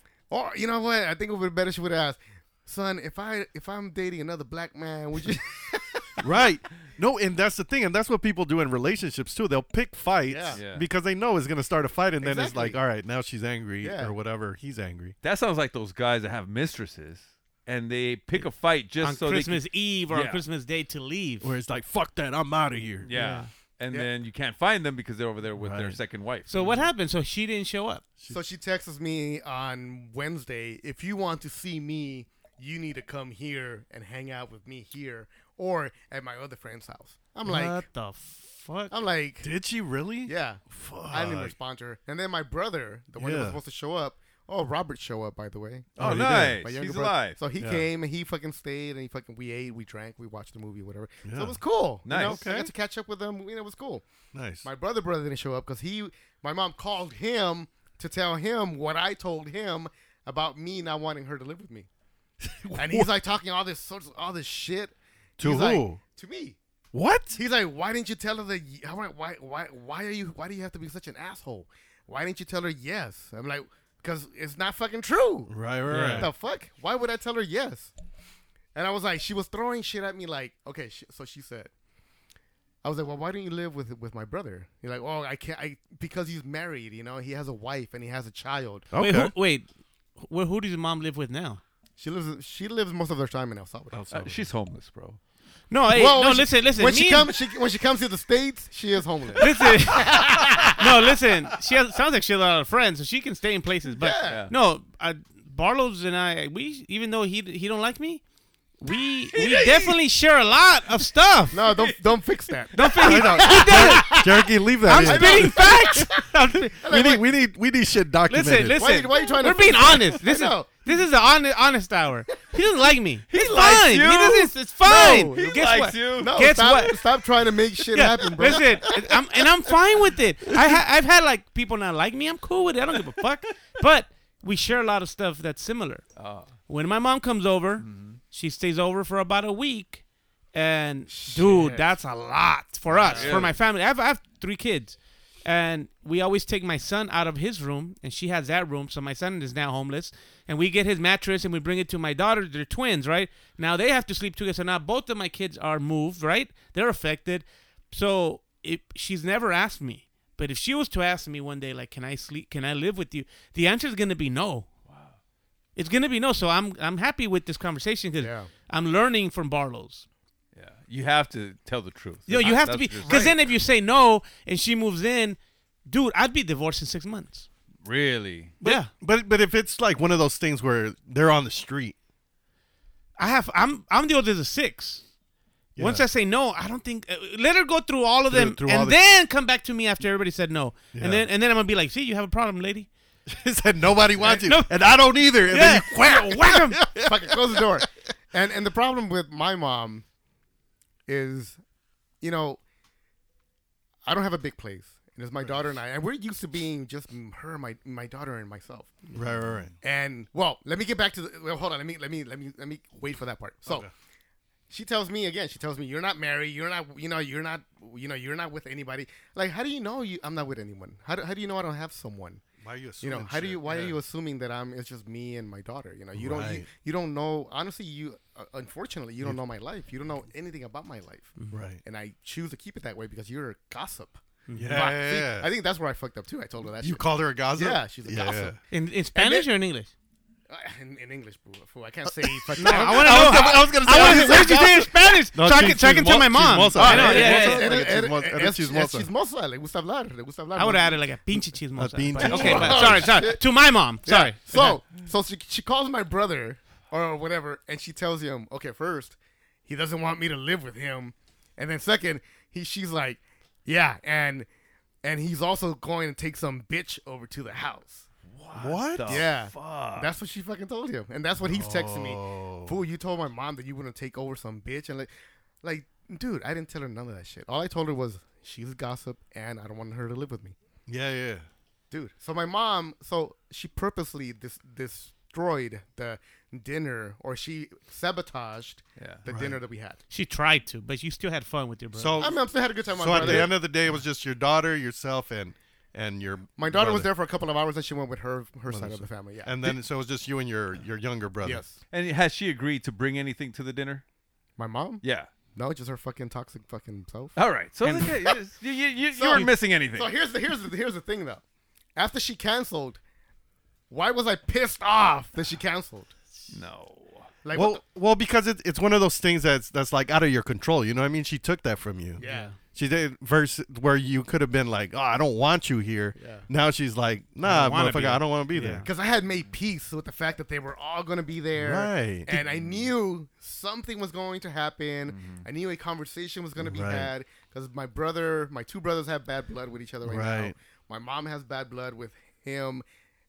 or you know what? I think it would be better. She would have asked, "Son, if I if I'm dating another black man, would you?" Right. No, and that's the thing, and that's what people do in relationships too. They'll pick fights Yeah. Yeah. because they know it's going to start a fight, and then it's Exactly. like, all right, now she's angry Yeah. or whatever. He's angry. That sounds like those guys that have mistresses and they pick a fight just On so Christmas they can, Eve or on Yeah. Christmas Day to leave. Where it's like, fuck that, I'm out of here. Yeah. Yeah. And Yeah. then you can't find them because they're over there with their Right. second wife. So what happened? So she didn't show up. So she texts me on Wednesday. If you want to see me, you need to come here and hang out with me here or at my other friend's house. I'm like, what the fuck? I'm like, Did she really? yeah. Fuck. I didn't even respond to her. And then my brother, the one that Yeah. was supposed to show up. Oh, Robert show up, by the way. Oh, he did. nice. My younger He's brother. alive. So he Yeah. came and he fucking stayed and he fucking we ate, we drank, we watched the movie, whatever. So Yeah. it was cool. You Nice. know? I Okay. got to catch up with them. You know, it was cool. Nice. My brother brother didn't show up because he, my mom called him to tell him what I told him about me not wanting her to live with me. And he's like talking all this sorts, all this shit. To He's who? like, to me. What? He's like, why didn't you tell her that? Why, why, why, why are you? Why do you have to be such an asshole? Why didn't you tell her yes? I'm like, because it's not fucking true. Right, right, Yeah. right. What the fuck? Why would I tell her yes? And I was like, she was throwing shit at me like, okay, sh- so she said, I was like, well, why don't you live with with my brother? You're like, oh, I can't, I because he's married, you know, he has a wife and he has a child. Wait, Okay. who, wait. Who, who does your mom live with now? She lives, she lives most of her time in El Salvador. Uh, she's homeless, bro. No, hey, Well, no, when she- listen, listen. When me she and- comes, she, when she comes to the States, she is homeless. Listen, no, listen. She has, sounds like she has a lot of friends, so she can stay in places. But Yeah. no, uh, Barlow's and I, we even though he he don't like me, we we definitely share a lot of stuff. No, don't don't fix that. Don't think he, he does it. Cherokee, leave that I'm in. spitting facts. We need, we need, we need shit documented. Listen, Why, listen. why are you trying We're to? being fix that? honest. This I is know. this is the honest, honest hour. He doesn't like me. It's likes fine. you. He doesn't. It's fine. No, he Guess likes what? you. No, Guess stop, what? stop trying to make shit Yeah, happen, bro. listen, I'm, and I'm fine with it. I ha- I've had like people not like me. I'm cool with it. I don't give a fuck. But we share a lot of stuff that's similar. Oh. When my mom comes over, she stays over for about a week, and dude, that's a lot for us, for my family. I have, I have three kids, and we always take my son out of his room, and she has that room, so my son is now homeless, and we get his mattress and we bring it to my daughter. They're twins, right? Now they have to sleep together, so now both of my kids are moved, right? They're affected, so it, she's never asked me. But if she was to ask me one day, like, can I sleep? Can I live with you? The answer is gonna be no. It's gonna be no. So I'm I'm happy with this conversation because Yeah. I'm learning from Barlow's. Yeah, you have to tell the truth. You know, you have to That's be what you're because saying. then if you say no and she moves in, dude, I'd be divorced in six months. Really, yeah, But but if it's like one of those things where they're on the street, I have. I'm I'm the oldest of six. Yeah. Once I say no, I don't think. Uh, let her go through all of Through- them through all and the- then come back to me after everybody said no. Yeah. And then and then I'm gonna be like, see, you have a problem, lady. he said nobody wants you, No. and I don't either. And Yeah, then you whack. whack him. Fucking close the door. And and the problem with my mom is, you know, I don't have a big place. And it's my daughter and I, and we're used to being just her, my my daughter, and myself. Right, right, right. And well, let me get back to the. Well, hold on. Let me let me let me let me wait for that part. So, she tells me again. She tells me you're not married. You're not. You know. You're not. You know. You're not with anybody. Like, how do you know you? I'm not with anyone. How do, how do you know I don't have someone? Why are you You assuming know. How do shit? you? Why Yeah. are you assuming that I'm? It's just me and my daughter. You know. You don't. You, Right. you don't know. Honestly, you. Uh, unfortunately, you don't know my life. You don't know anything about my life. Right. And I choose to keep it that way because you're a gossip. Yeah, But, yeah, see, yeah. I think that's where I fucked up too. I told her that. You shit. called her a gossip? Yeah, she's a Yeah, gossip. In in Spanish then- or in English? Uh, In, in English, boo. Fool. I can't say. fuck- No, I want to I know. was gonna- I was gonna say, I how wanna- do you what did you say say in Spanish? No, so I chis- can, so I can tell my mom. chismosa. I know, Yeah, yeah, yeah, yeah, yeah. yeah. Like a Eres- chismosa- eres- eres eres chismosa. chismosa. Le gusta hablar. Le gusta hablar. I would bro. have added like a pinche chismosa. A pinche but- Okay, chismosa. but sorry, sorry. To my mom. Yeah. Sorry. So, so she, she calls my brother or whatever, and she tells him, okay, first, he doesn't want me to live with him, and then second, he she's like, yeah, and and he's also going to take some bitch over to the house. What? the Yeah, fuck? that's what she fucking told him, and that's what he's texting Oh. me. Fool, you told my mom that you wouldn't take over some bitch, and like, like, dude, I didn't tell her none of that shit. All I told her was she's a gossip, and I don't want her to live with me. Yeah, yeah. Dude, so my mom, so she purposely dis- destroyed the dinner, or she sabotaged Yeah. the dinner that we had. She tried to, but you still had fun with your brother. So, I mean, I'm still had a good time with so my at brother. the end of the day, it was just your daughter, yourself, and and your my daughter was brother. there for a couple of hours, and she went with her her side of the family. Yeah, And then so it was just you and your your younger brother. yes, And has she agreed to bring anything to the dinner? my mom. Yeah. No, just her fucking toxic fucking self. All right. So okay, you, you, you, So- you weren't missing anything. So here's the here's the here's the thing though. After she canceled, why was I pissed off that she canceled? no. Like, Well, what well, because it, it's one of those things that's that's like out of your control. You know what I mean? She took that from you. the, yeah. She did versus where you could have been like, oh, I don't want you here. Yeah. Now she's like, nah, don't wanna motherfucker, be I here. don't want to be Yeah. there. Because I had made peace with the fact that they were all going to be there. Right. And I knew something was going to happen. I knew a conversation was going to be Right. had. Because my brother, my two brothers have bad blood with each other right, now. Right. My mom has bad blood with him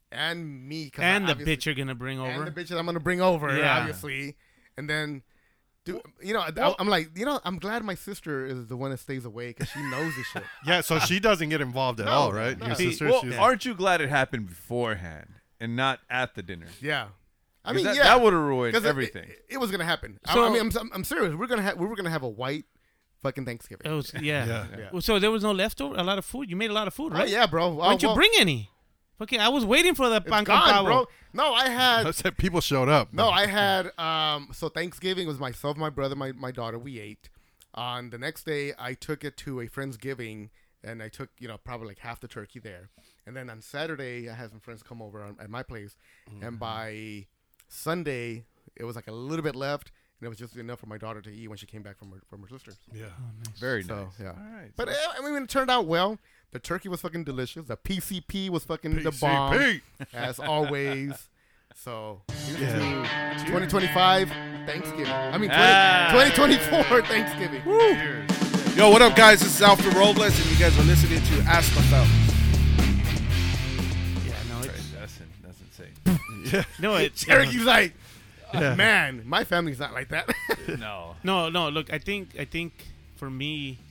and me. 'cause and I the obviously- bitch you're gonna bring over. And the bitch that I'm going to bring over, Yeah. obviously. And then... Dude, you know, I, I'm like, you know, I'm glad my sister is the one that stays away because she knows this shit. Yeah, so she doesn't get involved at No, all, right? no. Your See, sister, Well, she's aren't you glad it happened beforehand and not at the dinner? Yeah. I 'Cause mean, that, yeah. that would have ruined 'Cause it- everything. It, it was going to happen. I- So- I, mean, I'm, I'm, I'm serious. We're going to have, we were going to have a white fucking Thanksgiving. It was, yeah. Yeah. Yeah. Well, So there was no leftover. A lot of food. You made a lot of food, Oh, right? yeah, bro. Why didn't you well, bring any? Okay, I was waiting for the It's pan con gone, pavo. bro. No, I had I said people showed up. no, I had um. So Thanksgiving was myself, my brother, my, my daughter. We ate. On the next day, I took it to a friendsgiving, and I took you know probably like half the turkey there. And then on Saturday, I had some friends come over on, at my place, and by Sunday, it was like a little bit left, and it was just enough for my daughter to eat when she came back from her from her sisters. Yeah. Very So nice. yeah, All right. but so- uh, I mean, it turned out well. The turkey was fucking delicious. The P C P was fucking the bomb, P C P. as always. So here's Yeah. to twenty twenty-five Thanksgiving. I mean, Ah. twenty twenty-four Thanksgiving. Yo, what up, guys? This is Alfred Robles, and you guys are listening to Ask the Fellas. Yeah, no, it's That's, in- that's insane. no, it's Cherokee's like, Yeah. man, my family's not like that. No. No, no. Look, I think I think for me,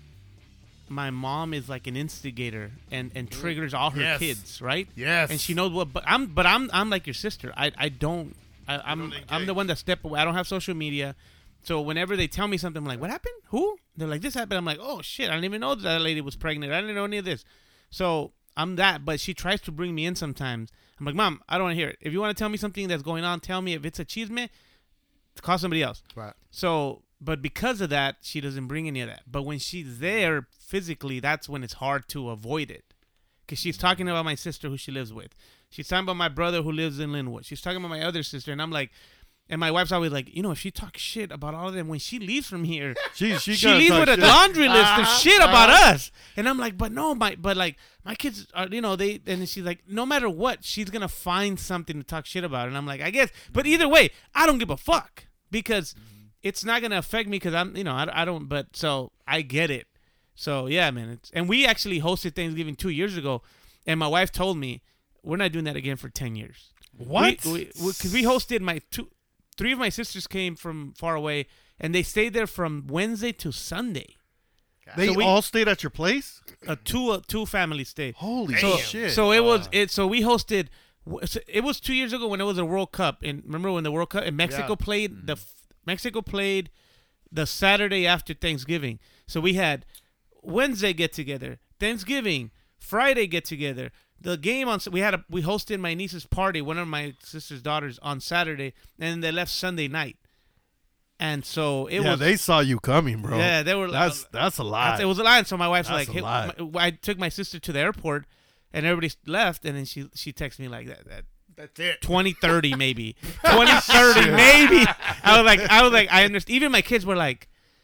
my mom is like an instigator and, and triggers all her Yes. kids, right? Yes. And she knows what. But I'm but I'm I'm like your sister. I I don't. I, I'm I'm the one that step away. I don't have social media, so whenever they tell me something, I'm like, "What happened? Who?" They're like, "This happened." I'm like, "Oh shit! I didn't even know that lady was pregnant. I didn't know any of this." So I'm that. But she tries to bring me in sometimes. I'm like, "Mom, I don't want to hear it. If you want to tell me something that's going on, tell me. If it's a chisme, call somebody else." Right. So, but because of that, she doesn't bring any of that. But when she's there physically, that's when it's hard to avoid it. Because she's talking about my sister who she lives with. She's talking about my brother who lives in Linwood. She's talking about my other sister. And I'm like, and my wife's always like, you know, if she talks shit about all of them, when she leaves from here, She, she, she gonna leaves talk with a shit. laundry list of Uh-huh, shit about uh-huh. us. And I'm like, but no, my, but like, my kids are, you know, they, and she's like, no matter what, she's going to find something to talk shit about. And I'm like, I guess, but either way, I don't give a fuck because it's not going to affect me because I'm, you know, I, I don't, but so I get it. So yeah, man. It's, and we actually hosted Thanksgiving two years ago. And my wife told me, we're not doing that again for ten years. What? Because we, we, 'cause we hosted my two, three of my sisters came from far away, and they stayed there from Wednesday to Sunday. They So we- all stayed at your place? A two uh, two families stayed. Holy So, shit. so it was it. So we hosted. so It was two years ago when it was a World Cup, and remember when the World Cup and Mexico Yeah. played the f- Mexico played the Saturday after Thanksgiving. So we had Wednesday get together, Thanksgiving, Friday get together. The game on we had a we hosted my niece's party, one of my sister's daughters, on Saturday, and they left Sunday night. And so it yeah, was. they saw you coming, bro. Yeah, they were. That's that's a lot. It was a lie. And so my wife's That's like, a hey, lot. my- I took my sister to the airport, and everybody left, and then she she texted me like that. that That's it. twenty thirty maybe twenty thirty maybe. I was like, I was like, I understand. Even my kids were like,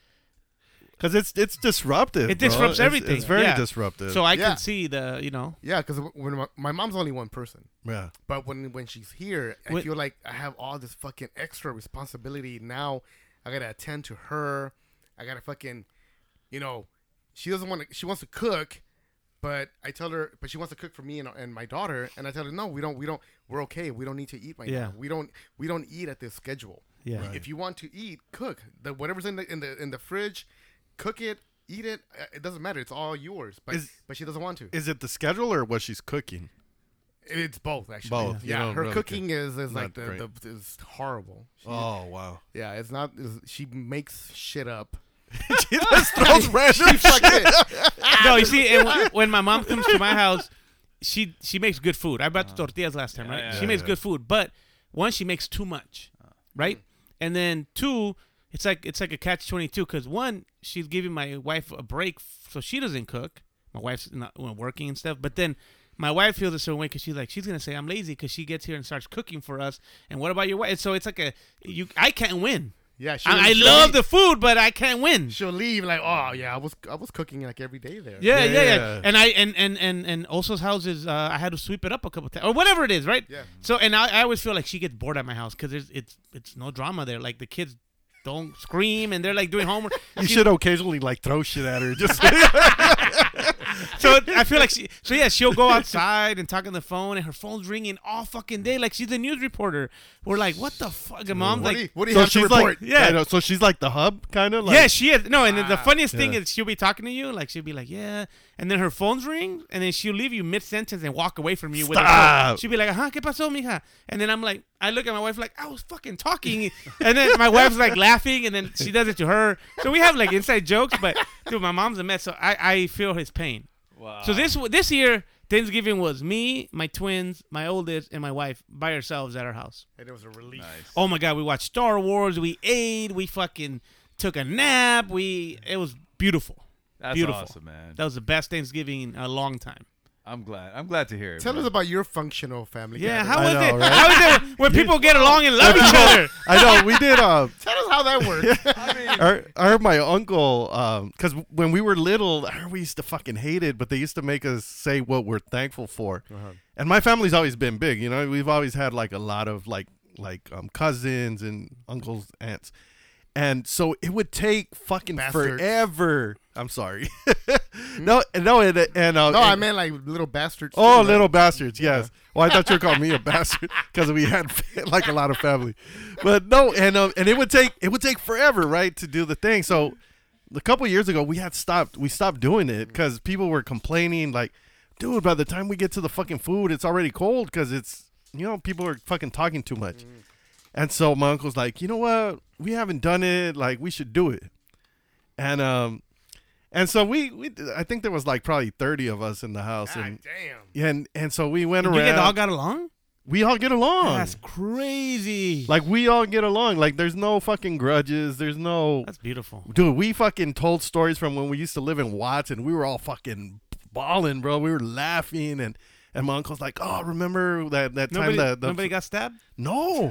Because it's it's disruptive. it bro. disrupts It's- everything. It's very Yeah. disruptive. So I Yeah. can see the, you know, Yeah, because when my, my mom's only one person, yeah. but when when she's here, I When- feel like I have all this fucking extra responsibility now. I gotta attend to her. I gotta fucking, you know, she doesn't want to. She wants to cook, but I tell her, but she wants to cook for me and, and my daughter, and I tell her, no, we don't, we don't, we're okay. We don't need to eat right Yeah. now. We don't, we don't eat at this schedule. Yeah. Right. If you want to eat, cook. The whatever's in the in the in the fridge, cook it, eat it. Uh, It doesn't matter. It's all yours. But Is- but she doesn't want to. Is it the schedule or what she's cooking? It's both, actually. Both. You Yeah, don't her really cooking is, is not like the, great. the is horrible. She, Oh wow. Yeah, it's not. It's, she makes shit up. She just throws random She fucking- no, you see, and when, when my mom comes to my house, she she makes good food. I brought the tortillas last time, right? yeah, she yeah, makes yeah. good food, but one, she makes too much, right? And then two, it's like it's like a catch twenty two because one, she's giving my wife a break f- so she doesn't cook. My wife's not well, working and stuff, but then my wife feels a certain way because she's like she's gonna say I'm lazy because she gets here and starts cooking for us. And what about your wife? And so it's like a you. I can't win. yeah, she'll, I, I she'll love leave, the food, but I can't win. She'll leave like, oh yeah, I was I was cooking like every day there. Yeah, yeah, Yeah, yeah, yeah. And I and and and and Oso's house is uh, I had to sweep it up a couple times or whatever it is, right? Yeah. So and I, I always feel like she gets bored at my house because there's it's it's no drama there. Like the kids don't scream and they're like doing homework. You She- should occasionally like throw shit at her. Just So I feel like she. So yeah, she'll go outside and talk on the phone, and her phone's ringing all fucking day, like she's a news reporter. We're like, what the fuck, and mom's What like, do you, what do you so have to she's report? like, Yeah. I know, so she's like the hub, kind of. Like, yeah, she is. No, and then the funniest thing Yeah. is she'll be talking to you, like she'll be like, yeah, and then her phone's ring, and then she'll leave you mid sentence and walk away from you with her phone. Stop. She'll be like, huh, ¿qué pasó, mija? And then I'm like, I look at my wife like, I was fucking talking, and then my wife's like laughing, and then she does it to her. So we have like inside jokes, but dude, my mom's a mess, so I I feel his pain. Wow. So this this year Thanksgiving was me, my twins, my oldest, and my wife by ourselves at our house. And it was a relief. Nice. Oh my god, we watched Star Wars, we ate, we fucking took a nap, we it was beautiful. That's beautiful. awesome, man. That was the best Thanksgiving in a long time. I'm glad. I'm glad to hear it. Tell man. us about your functional family. Yeah, gathering. how I was know, it? right? How was it when people get along and love each other? I know we did. Uh, Tell us how that works. I mean, Our, our my uncle, because when we were little, we used to fucking hate it, but they used to make us say what we're thankful for. Uh-huh. And my family's always been big, you know. We've always had like a lot of like like um, cousins and uncles, aunts, and so it would take fucking Bastards. forever. I'm sorry, no, no, and, and uh, No, I and- meant like little bastards. Oh, too, right? little bastards, yes. Well, I thought you were calling me a bastard because we had like a lot of family, but no, and um, and it would take it would take forever, right, to do the thing. So, a couple years ago, we had stopped. We stopped doing it because people were complaining, like, dude, by the time we get to the fucking food, it's already cold because it's you know people are fucking talking too much. And so my uncle's like, you know what, we haven't done it, like we should do it, and um. And so we, we, I think there was like probably thirty of us in the house, God and damn. yeah, and and so we went You around. guys all got along? we all get along. That's crazy. Like we all get along. Like there's no fucking grudges. There's no. That's beautiful. Dude, we fucking told stories from when we used to live in Watts, and we were all fucking balling, bro. We were laughing, and and my uncle's like, oh, remember that that Nobody, time that the, nobody got stabbed? no.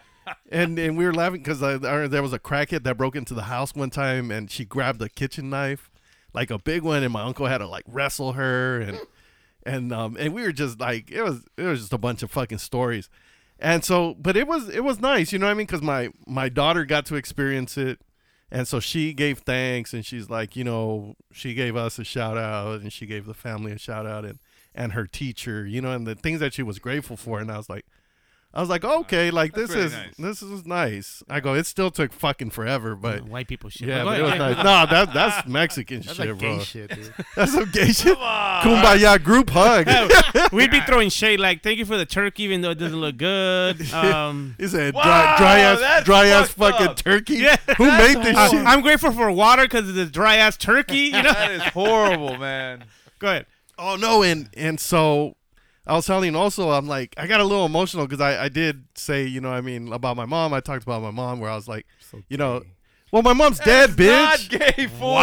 And and we were laughing because there was a crackhead that broke into the house one time, and she grabbed a kitchen knife, like a big one, and my uncle had to like wrestle her, and and um and we were just like it was it was just a bunch of fucking stories, and so but it was it was nice, you know what I mean? Because my my daughter got to experience it, and so she gave thanks, and she's like, you know, she gave us a shout out, and she gave the family a shout out, and and her teacher, you know, and the things that she was grateful for, and I was like. I was like, okay, like That's this really is nice. this is nice. I go, it still took fucking forever, but White people shit. yeah, Go but it was ahead. nice. No, that that's Mexican That's shit, like bro. gay shit, dude. That's some gay shit. Kumbaya group hug. We'd be throwing shade like, thank you for the turkey, even though it doesn't look good. Um, He said Wow, dry, dry ass, that's dry ass fucked fucking up. turkey. Yeah. Who made this I, shit? I'm grateful for water because of this dry ass turkey. You know. that is horrible, man. Go ahead. Oh no, and and so I was telling also, I'm like, I got a little emotional because I I did say, you know, what I mean, about my mom. I talked about my mom where I was like, you know, well, my mom's dead, bitch. Not gay, fool.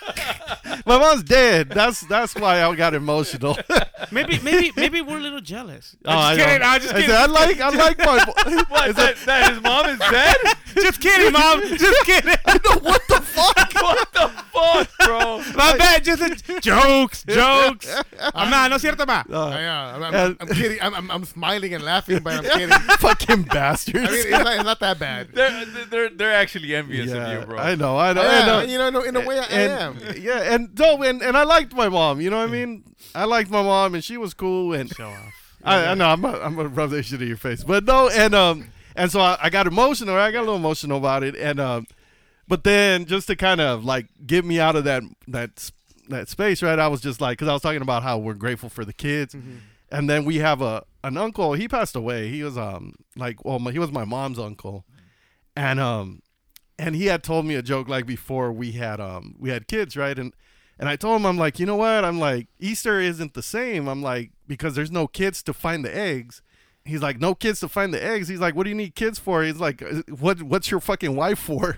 My mom's dead. That's that's why I got emotional. Maybe, maybe, maybe we're a little jealous. Oh, I'm I just kidding. know. I'm just I kidding. said, I like I like my. What? That, that his mom is dead? Just kidding, mom. Just kidding. what the fuck? What the fuck, bro? My bad. Just a, jokes, jokes. Ah, ma, no es cierto, ma. Oh, yeah, I'm, I'm, and- I'm kidding. I'm, I'm, I'm smiling and laughing, but I'm kidding. Fucking bastards. I mean, it's not, it's not that bad. They're, they're, they're actually envious yeah, of you, bro. I know, I know, I I am. know. You know, no, in a way, I and, am. Yeah, and no, and, and I liked my mom. You know what I mean? I liked my mom, and she was cool. And Show off. I, I know I'm gonna, I'm gonna rub that shit in your face, but no, and um, and so I, I got emotional. I got a little emotional about it, and um, but then just to kind of like get me out of that that s- that space, right? I was just like, because I was talking about how we're grateful for the kids, and then we have a an uncle. He passed away. He was um like well, my, he was my mom's uncle, and um, and he had told me a joke like before we had um we had kids, right? And and I told him, I'm like, you know what? I'm like, Easter isn't the same. I'm like, because there's no kids to find the eggs. He's like, no kids to find the eggs. He's like, what do you need kids for? He's like, what what's your fucking wife for?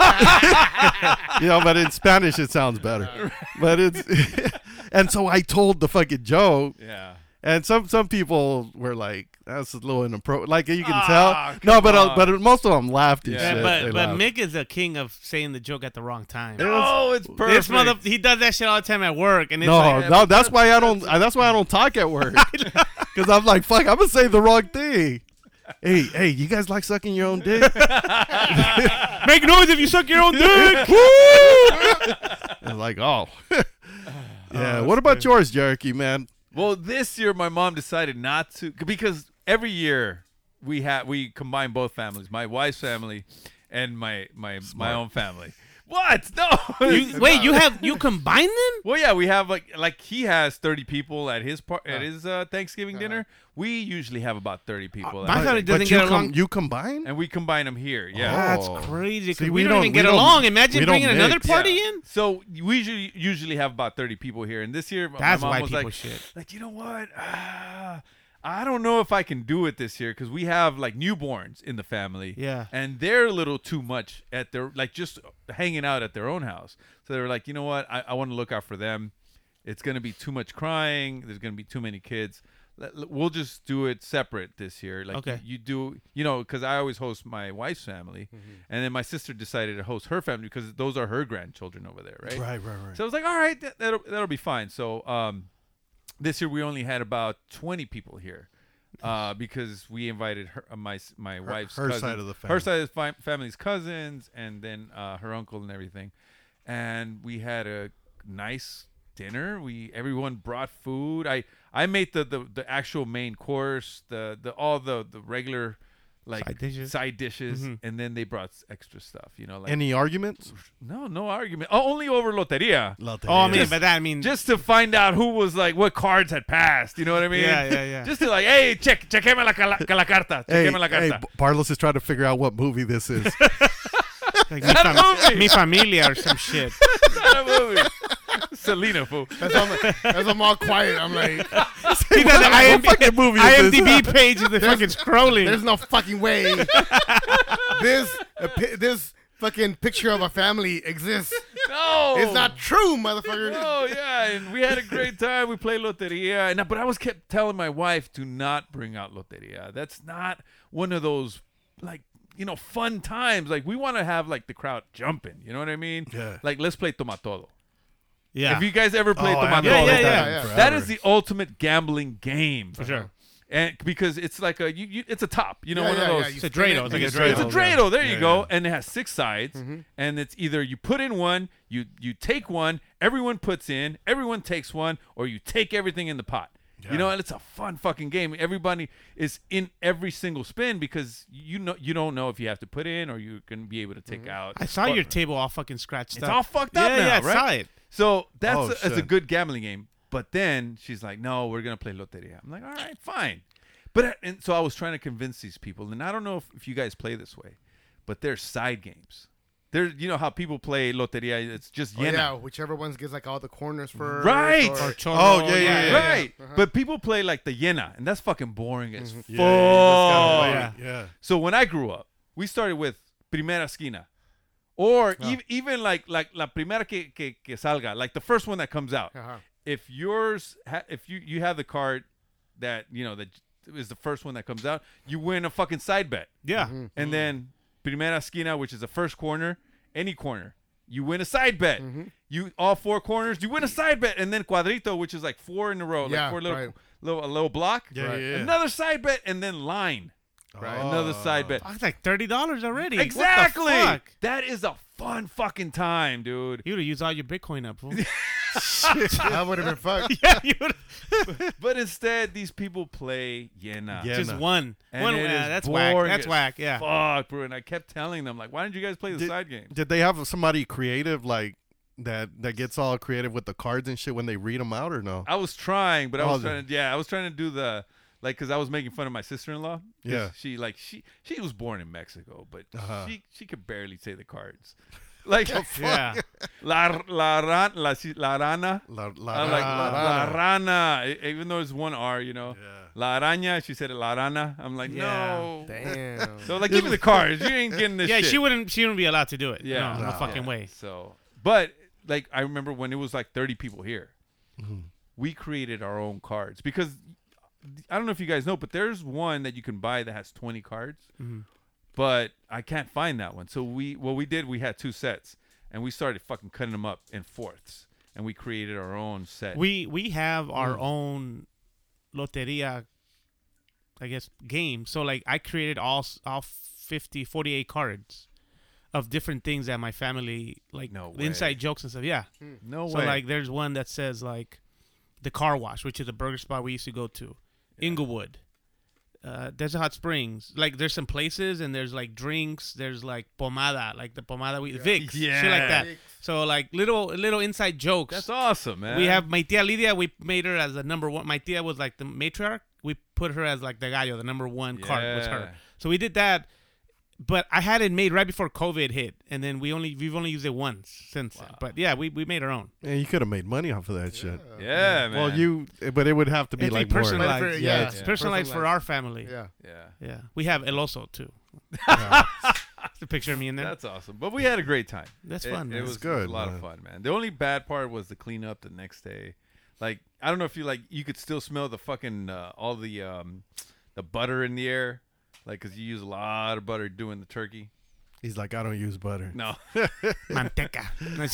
You know, but in Spanish it sounds better. But it's and so I told the fucking joke. Yeah. And some some people were like, that's a little inappropriate. Like you can Ah, tell. No, come but uh, on. but most of them laughed and Yeah, shit. Yeah, They but but laughed. Mick is a king of saying the joke at the wrong time. Oh, it's perfect. This mother, he does that shit all the time at work, and it's No, like, no, that's why I don't. That's why I don't talk at work. Because I'm like, fuck, I'm gonna say the wrong thing. Hey, hey, you guys like sucking your own dick? make noise if you suck your own dick. And like, oh, yeah. What about yours, Jericho, man? Well, this year my mom decided not to because every year we have we combine both families, my wife's family and my my my own family. What? No. You, wait, you have you combine them? Well, yeah, we have like like he has thirty people at his par- at his uh, Thanksgiving dinner. We usually have about thirty people, My at family But doesn't you get com- along. you combine? and we combine them here. Yeah. That's Oh. crazy. 'cause See, we, we don't, don't- even we get don't- along. we Imagine don't bringing another mix. party Yeah. in. So we usually usually have about thirty people here, and this year my That's mom why was people like, shit. like you know what? Ah, I don't know if I can do it this year because we have like newborns in the family. Yeah. And they're a little too much at their like just hanging out at their own house. So they were like, you know what? I, I want to look out for them. It's gonna be too much crying. There's gonna be too many kids. let- let- we'll just do it separate this year. Like Okay. you, you do, you know, because I always host my wife's family, and then my sister decided to host her family because those are her grandchildren over there, right? Right, right, right. So I was like, all right, that, that'll that'll be fine. So um, this year we only had about twenty people here. Uh, because we invited her, uh, my my wife's her cousin, side of the her family. side of the fi- family's cousins, and then uh, her uncle and everything, and we had a nice dinner. We everyone brought food. I I made the, the, the actual main course, the the all the, the regular like Side dishes. side dishes, Mhm. and then they brought s- extra stuff. You know, like Any arguments? no no argument. Oh, only over loteria. Loteria. Oh, I mean, Just- but that I mean, Just to find out who was like what cards had passed. You know what I mean? Yeah, yeah, yeah. Just to like, hey, check, chequeme la, cala- la carta. Hey, Chequeme la hey, carta. Barlos is trying to figure out what movie this is. like mi, fam- mi familia or some shit. Not a movie. Selena, fool. As I'm, as I'm all quiet, I'm like, See that the IMD- fucking movie is this? IMDb page is the fucking scrolling. there's no fucking way this a pi- this fucking picture of a family exists. No. It's not true, motherfucker. Oh yeah, and we had a great time. We played loteria, and but I was kept telling my wife to not bring out loteria. That's not one of those like you know fun times. Like we want to have like the crowd jumping. You know what I mean? Yeah. Like let's play tomatodo. yeah, Have you guys ever played Oh, I tomatodo? haven't Yeah, played yeah, that yeah. in That That forever. is the ultimate gambling game for sure. and because it's like a you, you it's a top. You know Yeah, one yeah, of yeah, those. you It's a spin it, dreidel. It's like you a spin it. It's a dreidel. dreidel. There you Yeah, go. yeah. And it has six sides. And it's either you put in one, you you take one, everyone puts in, everyone takes one, or you take everything in the pot. You know, and it's a fun fucking game. Everybody is in every single spin because you know you don't know if you have to put in or you're gonna be able to take out. I saw Or- your table all fucking scratched It's up. all fucked up yeah, now, yeah, I right? saw it. So that's Oh, a, it's a shit. good gambling game. But then she's like, "No, we're gonna play loteria." I'm like, "All right, fine." But I- and so I was trying to convince these people, and I don't know if, if you guys play this way, but there's side games. There, you know how people play loteria? It's just Oh, yena. yeah, whichever ones gets like all the corners first. Right. or- Or chorro, Oh, yeah, yeah, yeah. Right, but people play like the yena, and that's fucking boring as fuck. Yeah, yeah, yeah. yeah, yeah. So when I grew up, we started with primera esquina, or ev- even like like la primera que, que que salga, like the first one that comes out. Uh-huh. If yours, ha- if you you have the card that you know that is the first one that comes out, you win a fucking side bet. Yeah. Mm-hmm. And then primera esquina, which is the first corner, any corner, you win a side bet. Mm-hmm. You all four corners, you win a side bet, and then cuadrito, which is like four in a row, Yeah, like four little, right. little a little block. Yeah, yeah, yeah. Another side bet, and then line. Right. Another side bet. Fuck, it's like thirty dollars already. Exactly. What the fuck? That is a fun fucking time, dude. You would have used all your Bitcoin up. Fool. That would have been fucked. yeah, you would. But instead, these people play Yena. Yeah. Just no. one. And one. it Yeah, is that's whack. boring That's as whack. Yeah. Fuck, bro. And I kept telling them, like, why don't you guys play the Did- side game? Did they have somebody creative like that that gets all creative with the cards and shit when they read them out or no? I was trying, but I was Oh, trying to, yeah, I was trying to do the, like, because I was making fun of my sister-in-law. 'Cause Yeah. She, like, she she was born in Mexico, but Uh-huh. she she could barely say the cards. Like, Yeah. la, la, ran, la, si- la rana. La, la, I'm like, la- la, la- la rana, e- even though it's one R, you know. Yeah. La araña, she said it, la rana. I'm like, Yeah. no. Damn. So, like, give me the cards. You ain't getting this Yeah, shit. she wouldn't. She wouldn't be allowed to do it. Yeah. No, no No. fucking Yeah. way. So, but, like, I remember when it was like thirty people here, Mm-hmm. we created our own cards because I don't know if you guys know, but there's one that you can buy that has twenty cards, Mm-hmm. but I can't find that one. So we, what we did, we had two sets, and we started fucking cutting them up in fourths, and we created our own set. We we have Mm. our own loteria, I guess, game. So like I created all s- all fifty, forty-eight cards of different things that my family like, No the inside way. jokes and stuff. Yeah. no So way. like there's one that says like the car wash, which is a burger spot we used to go to, Inglewood. Uh, there's a hot springs. Like there's some places and there's like drinks. There's like pomada, like the pomada we Vicks, shit Yeah. like that. So like little little inside jokes. That's awesome, man. We have my tia Lydia. We made her as the number one. My tia was like the matriarch. We put her as like the gallo, the number one card was Yeah. her. So we did that. But I had it made right before COVID hit, and then we only we've only used it once since. then. But yeah, we, we made our own. Man, you could have made money off of that shit. Yeah, man. Well, you, but it would have to be It's like like personalized. more. But for- yeah, yeah. it's Yeah. personalized for Personalized. our family. Yeah. yeah. Yeah. We have El Oso too. It's a picture of me in there. That's awesome. But we had a great time. That's It- fun, It, man. was It's good, a lot man. of fun, man. The only bad part was the cleanup the next day. Like I don't know if you like you could still smell the fucking uh, all the um, the butter in the air, like because you use a lot of butter doing the turkey. He's like, I don't use butter. No. Manteca.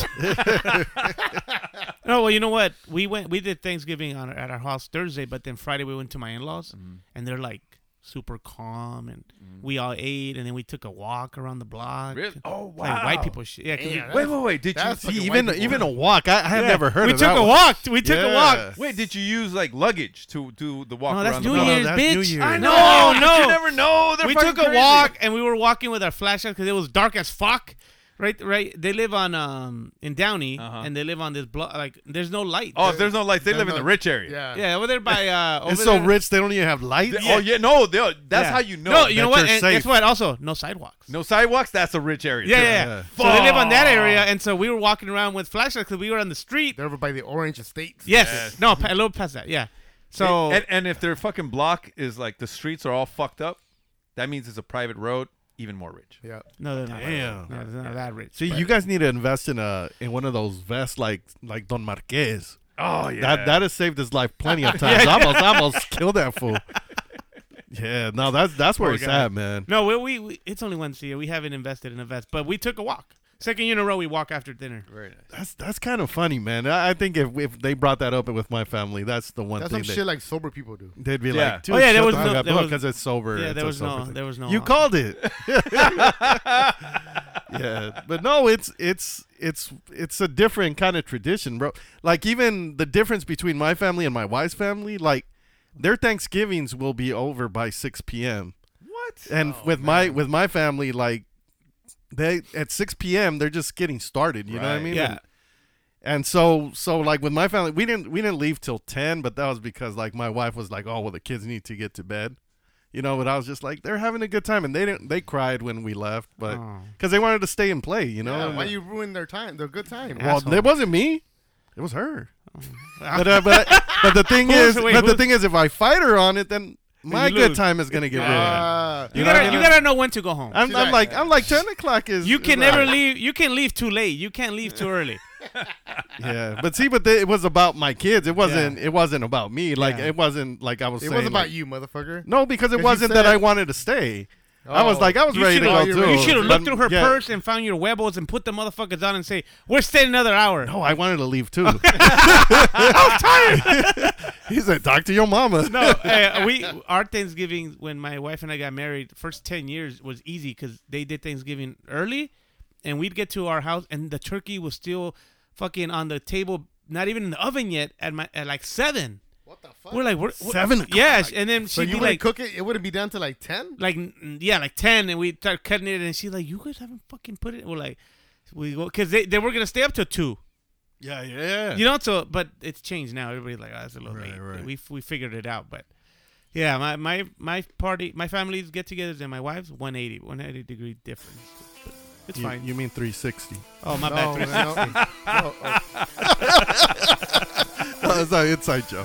No, well, you know what? We went. We did Thanksgiving on at our house Thursday, but then Friday we went to my in-laws, mm-hmm. and they're like super calm, and mm-hmm. we all ate, and then we took a walk around the block. Really? Oh wow! Like white people shit. Yeah. yeah we, wait, wait, wait! Did you see, even even a walk? I, I have yeah. never heard we of that. We took a walk. We took yeah. a walk. Wait, did you use like luggage to do the walk no, around that's the New block? Year's, no, that's bitch. New Year's. I know, no, no. You never know. They're we took a crazy. walk, and we were walking with our flashlights because it was dark as fuck. Right, right. They live on um in Downey, uh-huh. and they live on this block. Like, there's no light. Oh, if there's no lights, they live no, in the rich area. Yeah, yeah. Over there by uh, over it's so there. rich they don't even have lights. They, yeah. Oh yeah, no, that's yeah. how you know. No, you know what? And guess what? Also, no sidewalks. No sidewalks. That's a rich area. Yeah, too. yeah. yeah. So they live on that area, and so we were walking around with flashlights because we were on the street. They're over by the Orange Estates. Yes. yes. No, a little past that. Yeah. So and, and if their fucking block is like the streets are all fucked up, that means it's a private road. Even more rich. Yeah. No, they're not. Damn. No, they're not that rich. See, you guys need to invest in a in one of those vests like like Don Marquez. Oh yeah. That that has saved his life plenty of times. I almost I almost killed that fool. Yeah. No, that's that's where Poor it's guy. at, man. No, we, we we it's only once a year. We haven't invested in a vest, but we took a walk. Second year in a row, we walk after dinner. Very nice. That's that's kind of funny, man. I, I think if if they brought that up with my family, that's the one that's thing. That's some they, shit like sober people do. They'd be yeah. like, Dude, "Oh yeah, there was the no because it's sober." Yeah, it's there was no, thing. there was no. You called it. Yeah, but no, it's it's it's it's a different kind of tradition, bro. Like even the difference between my family and my wife's family, like their Thanksgivings will be over by six p.m. What? And oh, with man. my with my family, like they at six p.m. they're just getting started. You right. know what I mean? Yeah. And, and so so like with my family, we didn't we didn't leave till ten, but that was because like my wife was like, oh well, the kids need to get to bed. You know, but I was just like, they're having a good time, and they didn't. They cried when we left, but because oh. they wanted to stay and play. You know, yeah, and why you ruin their time? Their good time. Well, asshole. it wasn't me; it was her. Oh. but, uh, but but the thing is, wait, but the thing is, if I fight her on it, then my good time is gonna get ruined. Uh, you, you gotta you, know? you gotta know when to go home. I'm, I'm like I'm like ten o'clock is. You can is never like, leave. You can leave too late. You can't leave too early. Yeah, but see, but the, it was about my kids. It wasn't. Yeah. It wasn't about me. Like yeah. it wasn't like I was. It saying, was about like, you, motherfucker. No, because it wasn't that I wanted to stay. Oh. I was like, I was you ready to go too. You should have looked through her yeah. purse and found your huevos and put the motherfuckers on and say, "We're staying another hour." No, I wanted to leave too. I was tired. He said, "Talk to your mama." No, hey, we our Thanksgiving when my wife and I got married, first ten years was easy because they did Thanksgiving early, and we'd get to our house and the turkey was still fucking on the table, not even in the oven yet. At my at like seven. What the fuck? We're like, we're, we're, seven. Yes, and then so she'd you be would like, cook it. It wouldn't be done till like ten. Like yeah, like ten, and we start cutting it, and she's like, "You guys haven't fucking put it." We're like, we go because they, they were gonna stay up till two. Yeah, yeah. You know, so but it's changed now. Everybody's like, "Oh, that's a little right, late." Right. We we figured it out, but yeah, my my my party, my family's get-togethers, and my wife's one eighty, one eighty degree difference. But it's you, fine. You mean three sixty? Oh my no, bad. three sixty. No, no. Oh, oh. Oh, it's an inside joke.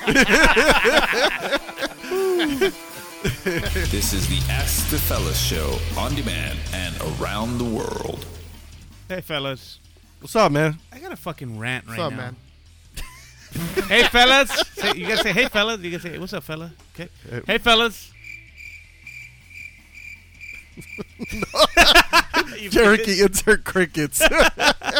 This is the Ask the Fellas show on demand and around the world. Hey, fellas. What's up, man? I got a fucking rant right What's up, now. man? Hey, fellas. Say, you gotta say, hey, fellas. You gotta say, what's up, fella? Okay. Hey, hey fellas. Cherokee, insert crickets. uh,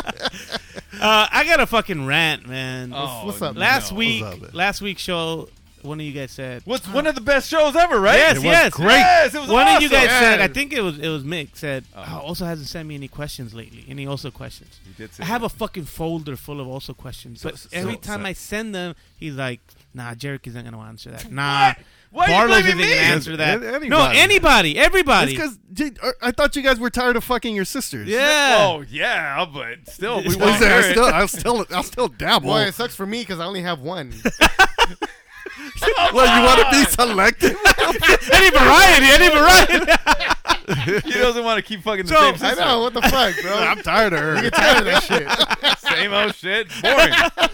I got a fucking rant, man. Oh, what's up? Last no. week, up, last week's show, one of you guys said, What's one of the best shows ever, right? Yes, it was yes, great. Yes, it was one awesome. of you guys Yeah. said, I think it was it was Mick said, Oh. oh, also hasn't sent me any questions lately. Any also questions. He did say I have that. a fucking folder full of also questions, So- but so- every so- time so- I send them, he's like, nah, Jericho's not gonna answer that. Nah. Why are you Barlow's blaming isn't me? gonna answer that. An- anybody. No, anybody, everybody. It's because I thought you guys were tired of fucking your sisters. Yeah. Oh yeah, but still, we I won't hear I'll it. still, I'll still, I'll still dabble. Boy, it sucks for me because I only have one. Well, you want to be selective? Any variety, any variety. He doesn't want to keep fucking the So- same I sister. know, what the fuck, bro? I'm tired of her. You get tired of that shit. Same old shit. Boring.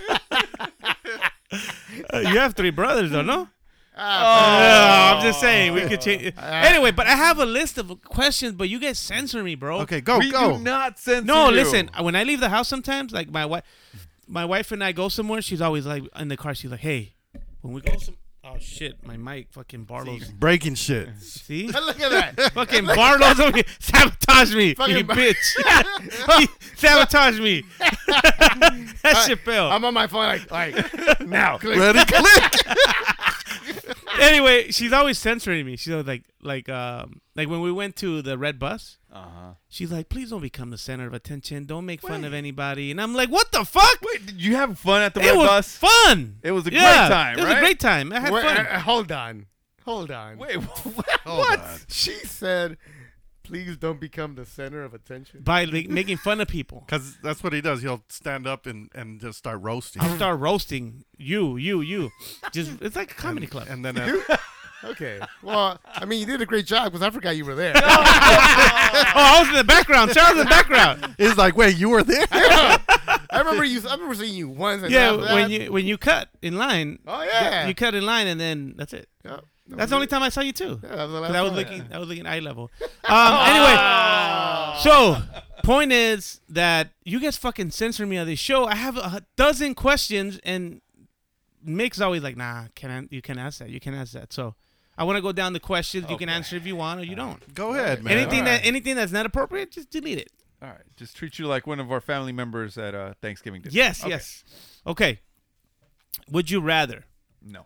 Uh, you have three brothers, though, no? Ah, Oh, I'm just saying we could change. Anyway, but I have a list of questions, but you guys censor me, bro. Okay, go, we go. do not censor No, you. listen. When I leave the house, sometimes, like my wife, my wife and I go somewhere, she's always like in the car. She's like, "Hey, when we go some." Oh shit! My mic, fucking Barlow's breaking shit. See? Look at that! Fucking Barlow's over here. Sabotage me, Fucking you Bar- bitch! He sabotage me. That I- shit fell. I'm on my phone like, like now. Click. Ready, click. Anyway, she's always censoring me. She's always like, like, um, like when we went to the red bus. Uh huh. She's like, please don't become the center of attention. Don't make fun of anybody. And I'm like, what the fuck? Wait, did you have fun at the It red was bus? fun. It was a Yeah, great time, It was right? a great time. I had Wait, fun. uh, hold on, hold on. Wait, what? Hold on. She said, "Please don't become the center of attention." By like, making fun of people. Because that's what he does. He'll stand up and, and just start roasting. I'll start roasting you, you, you. Just it's like a comedy club. And then uh, Okay. Well, I mean, you did a great job because I forgot you were there. Oh, I was in the background. Charles in the background. he's like, wait, you were there? I remember you. I remember seeing you once. And Yeah, after that- when you when you cut in line. Oh yeah. You cut in line and then that's it. Yeah, that That's was the only it. time I saw you too. Yeah, that was the 'Cause last I was time. looking, I was looking eye level. Um, anyway, so point is that you guys fucking censor me on this show. I have a dozen questions, and Mick's always like, "Nah, can I, you can ask that. You can ask that." So I want to go down the questions. You can answer if you want or you don't. Go ahead, man. Anything All that right. anything that's not appropriate, just delete it. All right, just treat you like one of our family members at uh, Thanksgiving dinner. Yes, Okay. yes. Okay. Would you rather? No.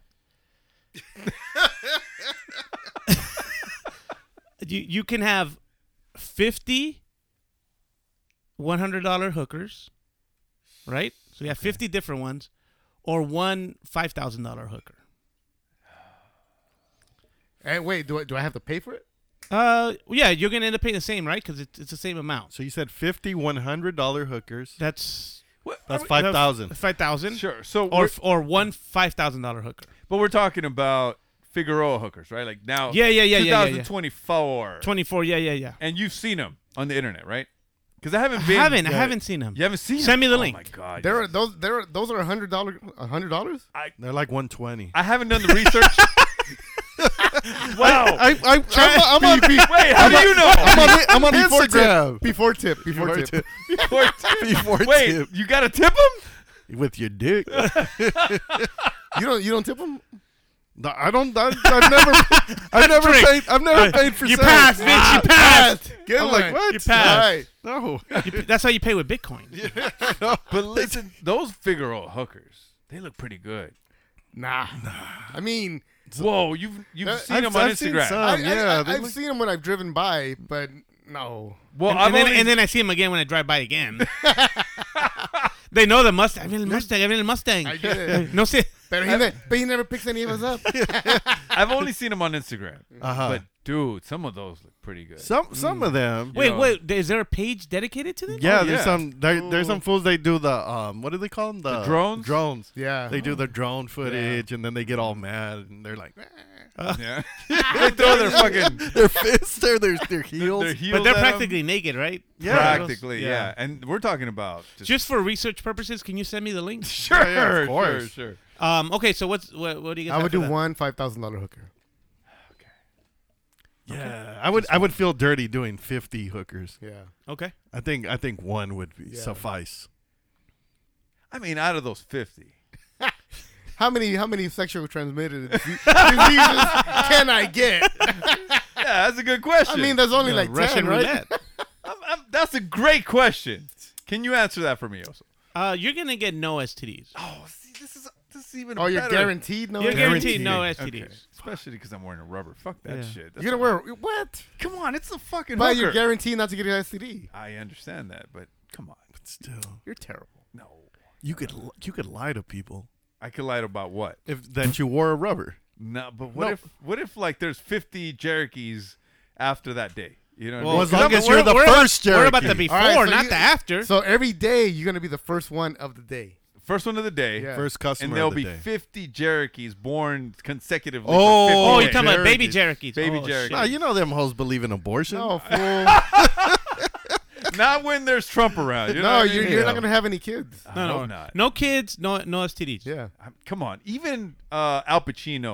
You you can have fifty one hundred dollar hookers, right? So you have fifty different ones, or one five thousand dollar hooker. Hey, wait, do I do I have to pay for it? Uh, yeah, you're gonna end up paying the same, right? Because it's it's the same amount. So you said fifty one hundred dollar hookers. That's What? That's Are we- five thousand. five thousand. Sure. So, Or we're, or one five thousand dollar hooker. but we're talking about Figueroa hookers, right? Like now. Yeah, yeah, yeah, yeah, yeah, yeah. twenty twenty-four. Twenty four. Yeah, yeah, yeah. And you've seen them on the internet, right? Because I haven't I been. haven't I Yeah. haven't seen them. You haven't seen. Send me them? the link. Oh my god. There are those. There are those are a hundred dollar. A hundred dollars. They're like one twenty. I haven't done the research. Wow. I, I, I'm, I'm on, Wait, how do you know? I'm on, I'm on Before Instagram. tip. Before tip. Before, Before tip. tip. Before tip. Before Wait, tip. you got to tip them? With your dick. You don't. You don't tip them. No, I don't. I, I've never. I've never trick. paid. I've never paid for. You sex. passed, bitch. You passed. Good I'm one. like, what? You passed. All right. No. You- that's how you pay with Bitcoin. But listen, those Figueroa hookers, they look pretty good. Nah. I mean, Whoa, you've you've Uh, seen I've- them on I've seen Instagram. some. I, Um, yeah, I, they I, I've look- seen them when I've driven by, but no. Well, and, I've and then, only, and then I see him again when I drive by again. They know the Mustang. I mean, the Mustang. I mean, the Mustang. I get it. No, see. But he, ne- but he never picks any of us up. I've only seen them on Instagram. Uh-huh. But dude, some of those look pretty good. Some some of them. Wait, know. wait. Is there a page dedicated to them? Yeah, Oh, there's yeah. some. There, there's some fools. They do the um. What do they call them? The, The drones? Drones. Yeah. They do the drone footage, and then they get all mad, and they're like, Yeah. They throw their fucking their fists, their their their heels. their heels But they're at 'em. practically naked, right? Yeah. Practically, yeah. Yeah. And we're talking about just, Just for research purposes, can you send me the link? sure, Yeah, yeah, of sure, course. sure. Um. Okay. So what's what? What do you guys? I have would for do that? one five thousand dollar hooker. Yeah, I would I would feel dirty doing fifty hookers. Yeah. Okay. I think I think one would be, Yeah. suffice. I mean, out of those fifty, How many how many sexual transmitted diseases can I get? yeah, that's a good question. I mean, there's only Yeah, like Russian ten, right? roulette. I'm, I'm, that's a great question. Can you answer that for me, Oso? Uh, you're gonna get no S T Ds. Oh, see, this is this is even. Oh, you're better. guaranteed no. You're guaranteed. guaranteed no S T Ds. Okay. Especially because I'm wearing a rubber. Fuck that Yeah. shit. That's You're gonna wear what? Come on, it's a fucking But hooker. you're guaranteed not to get an S T D. I understand that, but come on, But still, You're terrible. no. you could li- you could lie to people I could lie about what? if that you wore a rubber. No, but what No. if what if like there's fifty Cherokees after that day? You know, what I Well, mean? as long We're- as you're the we're- first We're about the Cherokee. before, All right, so not you- the after. So every day you're gonna be the first one of the day. first one of the day, Yeah. First customer and there'll of the be day. fifty Cherokees born consecutively. Oh, for fifty oh, days. you're talking about baby Cherokees. Cherokees. Baby oh, Cherokees. Ah, shit. you know them hoes believe in abortion. No, fool. Not when there's Trump around. You know no, what I you're, mean? you're Yeah. not gonna have any kids. No, I no, hope not. no kids, no no S T Ds. Yeah. I'm- Come on, even uh, Al Pacino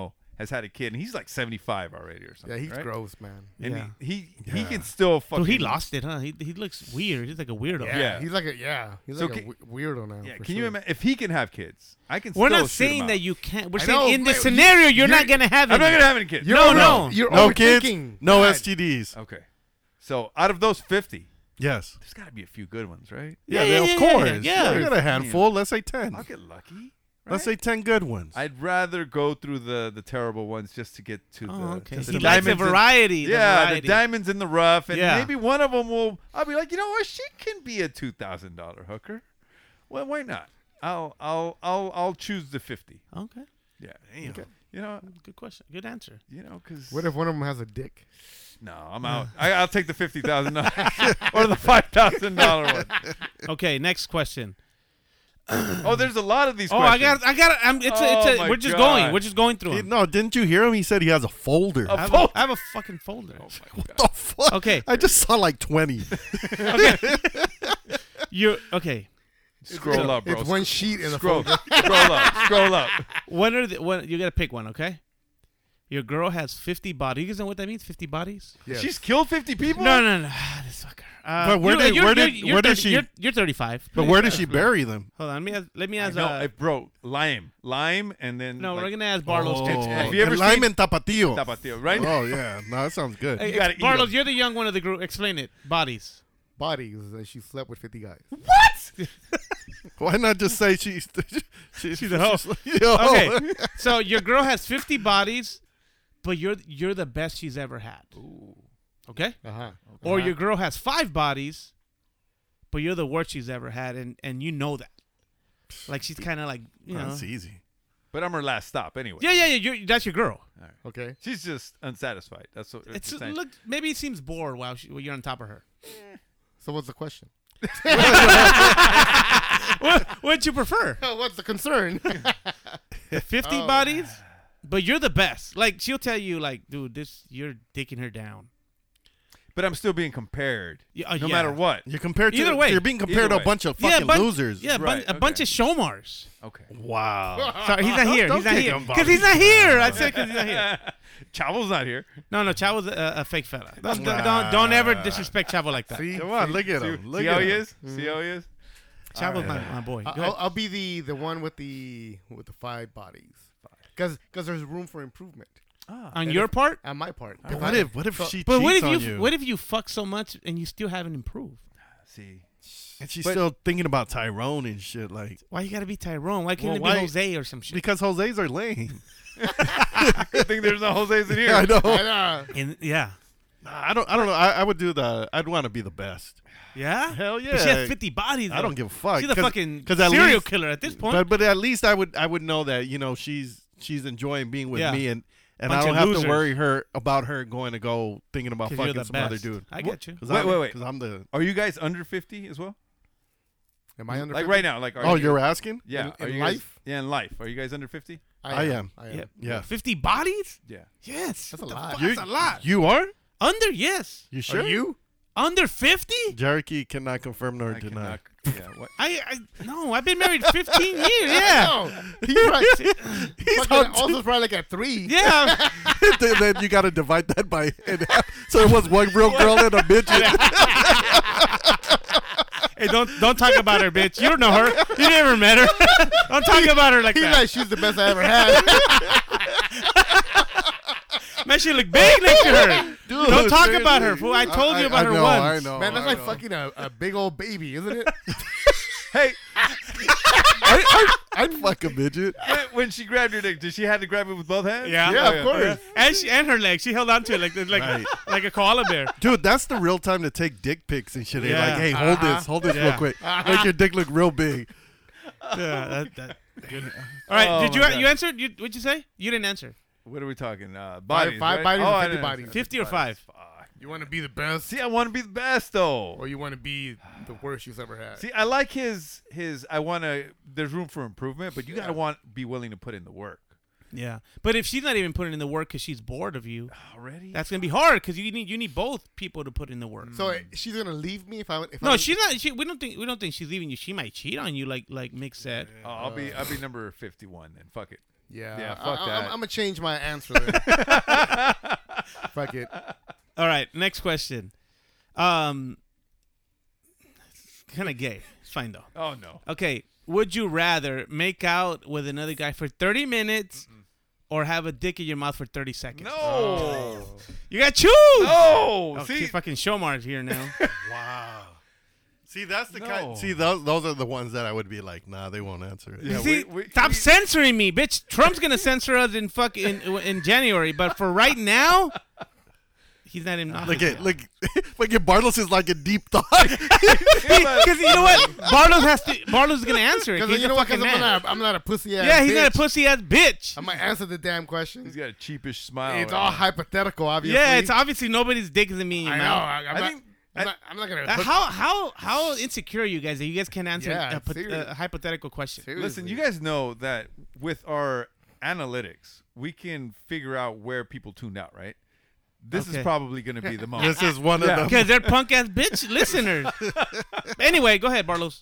has had a kid, and he's like seventy-five already or something. Yeah, he's right? gross, man. And Yeah. he he, Yeah. he can still fucking. Dude, he lost it, huh? He he looks weird. He's like a weirdo. Yeah, Yeah. he's like a yeah, he's So like can- a w- weirdo now. Yeah, for can you sure. imagine if he can have kids? I can. We're still not shoot him saying out. that you can't. We're I saying know, in this but scenario, you- you're, not you're- gonna have I'm any. not gonna have any kids. You're No, over- no. You're No overthinking. kids, no God. S T Ds. Okay, so out of those fifty, Yes. there's got to be a few good ones, right? Yeah, Yeah, yeah, yeah, of yeah, course. yeah, yeah. We got a handful. Let's say ten. I'll get lucky. Let's right? say ten good ones. I'd rather go through the the terrible ones just to get to Oh, the okay. to He the likes the diamonds in- variety. the yeah, variety. the diamonds in the rough, and Yeah. maybe one of them will. I'll be like, you know what? She can be a two thousand dollar hooker. Well, why not? I'll I'll I'll I'll choose the fifty. Okay. Yeah. Okay. You know. Good question. Good answer. You know, because What if one of them has a dick? no, I'm out. I, I'll take the fifty thousand dollars or the five thousand dollar one. Okay. Next question. Oh, there's a lot of these. Oh, I questions. got. I got. I'm, it's. a, Oh, it's. A, my we're just God. going. We're just going through He- them. no, didn't you hear him? He said he has a folder. A I have, folder. a, I have a fucking folder. Oh my God. the fuck? Okay. I just saw like twenty. You okay? Scroll up, bro. It's one sheet in the Scroll, folder. scroll up, scroll up. When are the, when you gotta pick one? Okay. Your girl has fifty bodies. You guys know what that means? Fifty bodies? Yes. She's killed fifty people. No, no, no. This fucker. Uh, But where you're- did- you're- where you're- did- you're where did thirty she- You're, you're thirty-five. But where does she bury them? Hold on. Let me ask. Let me I ask. know, Uh, eh, bro. Lime, lime, and then no, like, we're gonna ask Barlow's Oh, tips. Have you ever and lime seen- and tapatio. Tapatio, right? Oh yeah, no, that sounds good. Hey, You gotta eat Barlow's, 'em. you're the young one of the group. Explain it. Bodies. Bodies, and she slept with fifty guys. What? Why not just say she's she's, She's a hoe. Yo. Okay. So your girl has fifty bodies, but you're you're the best she's ever had. Okay. Uh huh. Or your girl has five bodies, but you're the worst she's ever had, and, and you know that. Like she's kind of like you know. That's easy. But I'm her last stop anyway. Yeah, yeah, yeah. You're, that's your girl. Okay. She's just unsatisfied. That's what It's you're saying. look. Maybe it seems bored while, she, while you're on top of her. So what's the question? what what'd you prefer? What's the concern? fifty Oh. bodies, but you're the best. Like she'll tell you, like, dude, this you're dicking her down. But I'm still being compared. Yeah, uh, no yeah. matter what. You're compared to Either way. You're being compared Either to a way. bunch of Yeah, fucking a bun- losers. Yeah, a, bun- Right, a bunch okay. of Shomars. Okay. Wow. Sorry, he's not here. Don't He's not kick here him, because Bobby. he's not here. I said because he's not here. Chavo's not here. No, no, Chavo's a, a fake fella. Don't, Nah. don't don't ever disrespect Chavo like that. See, Come on, look at See, him. Look see at how he him. is? See how he is? Chavo's my, my boy. Go I'll, ahead. I'll be the the one with the with the five bodies, because because there's room for improvement On your part. on my part. But what if what if So- she But cheats what if on you, you? what if you fuck so much and you still haven't improved? See. and she's but- still thinking about Tyrone and shit like Why you gotta be Tyrone? Why can't Well, it why- be Jose or some shit? because Jose's are lame. Good thing there's no Jose's in here. I know. I know. In, yeah, I don't. I don't know. I, I would do the. I'd want to be the best. yeah. Hell yeah. But she has fifty bodies. I though. don't give a fuck. She's a 'Cause- fucking 'cause at serial least- killer at this point. But but at least I would I would know that you know she's she's enjoying being with Yeah. me and and Bunch I don't of have losers. to worry her about her going to go thinking about 'Cause you're fucking the some other best. dude. I get you. Cause Wait, I'm, wait, wait. Because I'm the. Are you guys under fifty as well? Am I under Like fifty? right now? Like are Oh, you, you're asking? Yeah. In- are in you guys- life? Yeah, in life. Are you guys under fifty? I am. I am. Yeah. Yeah. Fifty bodies? Yeah. Yes. That's a What the lot. fuck? You- That's a lot. You are? Under? Yes. You sure? Are you? Under fifty? Jericho cannot confirm nor I deny. cannot. Yeah. What? I, I no. I've been married fifteen years. Yeah. No. He's right. He's Fucking on also probably like at three. Yeah. then, then you got to divide that by in half. So it was one real girl and a midget. Hey, don't don't talk about her, bitch. You don't know her. You never met her. Don't talk about her like He's that. like, she's the best I ever had. Man, she look big next to her. Dude, Don't talk seriously. about her, fool. I told you about I her know, once. I know. Man, that's I like know. fucking a, a big old baby, isn't it? Hey, I'd fuck a midget. when she grabbed your dick, did she have to grab it with both hands? Yeah. Yeah, Oh, of course. And she and her leg. She held on to it like like Right. like a koala bear. Dude, that's the real time to take dick pics and shit. They're Yeah. like, hey, hold Uh-huh. this, hold this Yeah. real quick. Make your dick look real big. Yeah. That, that, good. All right. Oh, did you my God. you answer? You, what'd you say? You didn't answer. What are we talking? Uh, bodies, five right? bodies oh, or I fifty didn't bodies? answer. Fifty or five? Fuck. You want to be the best, See, I want to be the best though. or you want to be the worst you've ever had? See, I like his his. I want to. There's room for improvement, but you gotta want be willing to put in the work. Yeah. But if she's not even putting in the work because she's bored of you, Already? that's gonna be hard because you need you need both people to put in the work. So uh, she's gonna leave me if I if No, I, she's not. She, we don't think we don't think she's leaving you. She might cheat on you, like like Mick said. Oh, I'll be I'll be number fifty-one then. Fuck it. Yeah, Yeah, I- fuck I, that. I'm, I'm gonna change my answer. Then. Fuck it. All right, next question. Um, kind of gay. It's fine though. Oh no. Okay, would you rather make out with another guy for thirty minutes Mm-mm. or have a dick in your mouth for thirty seconds? No. Oh. You got to choose. No. Oh, See, fucking Showmar's here now. Wow. See, that's the No. kind. See, those those are the ones that I would be like, nah, they won't answer it. Yeah, See, we- we- stop we- censoring me, bitch. Trump's gonna censor us in fuck in in January, but for right now, he's not even. Look at look, look at Bartles is like a deep thought. Because you know what, Bartles has to. Bartles is gonna answer it. Because He's you a know what? 'Cause fucking I'm man. not, I'm not a pussy ass. Yeah, he's bitch. not a pussy ass bitch. I'm gonna answer the damn question. He's got a cheapish smile. It's right all now. hypothetical, obviously. Yeah, it's obviously nobody's dick is in me in your I know. mouth. I, I'm, I not, think- I'm, not, I'm not gonna. Uh, hook- how how how insecure are you guys that you guys can't answer Yeah, a, pot- serious. a hypothetical question? Seriously. Listen, you guys know that with our analytics, we can figure out where people tuned out, right? This Okay. is probably going to be the moment. This is one Yeah. of them. Because they're punk ass bitch listeners. Anyway, go ahead, Barlos.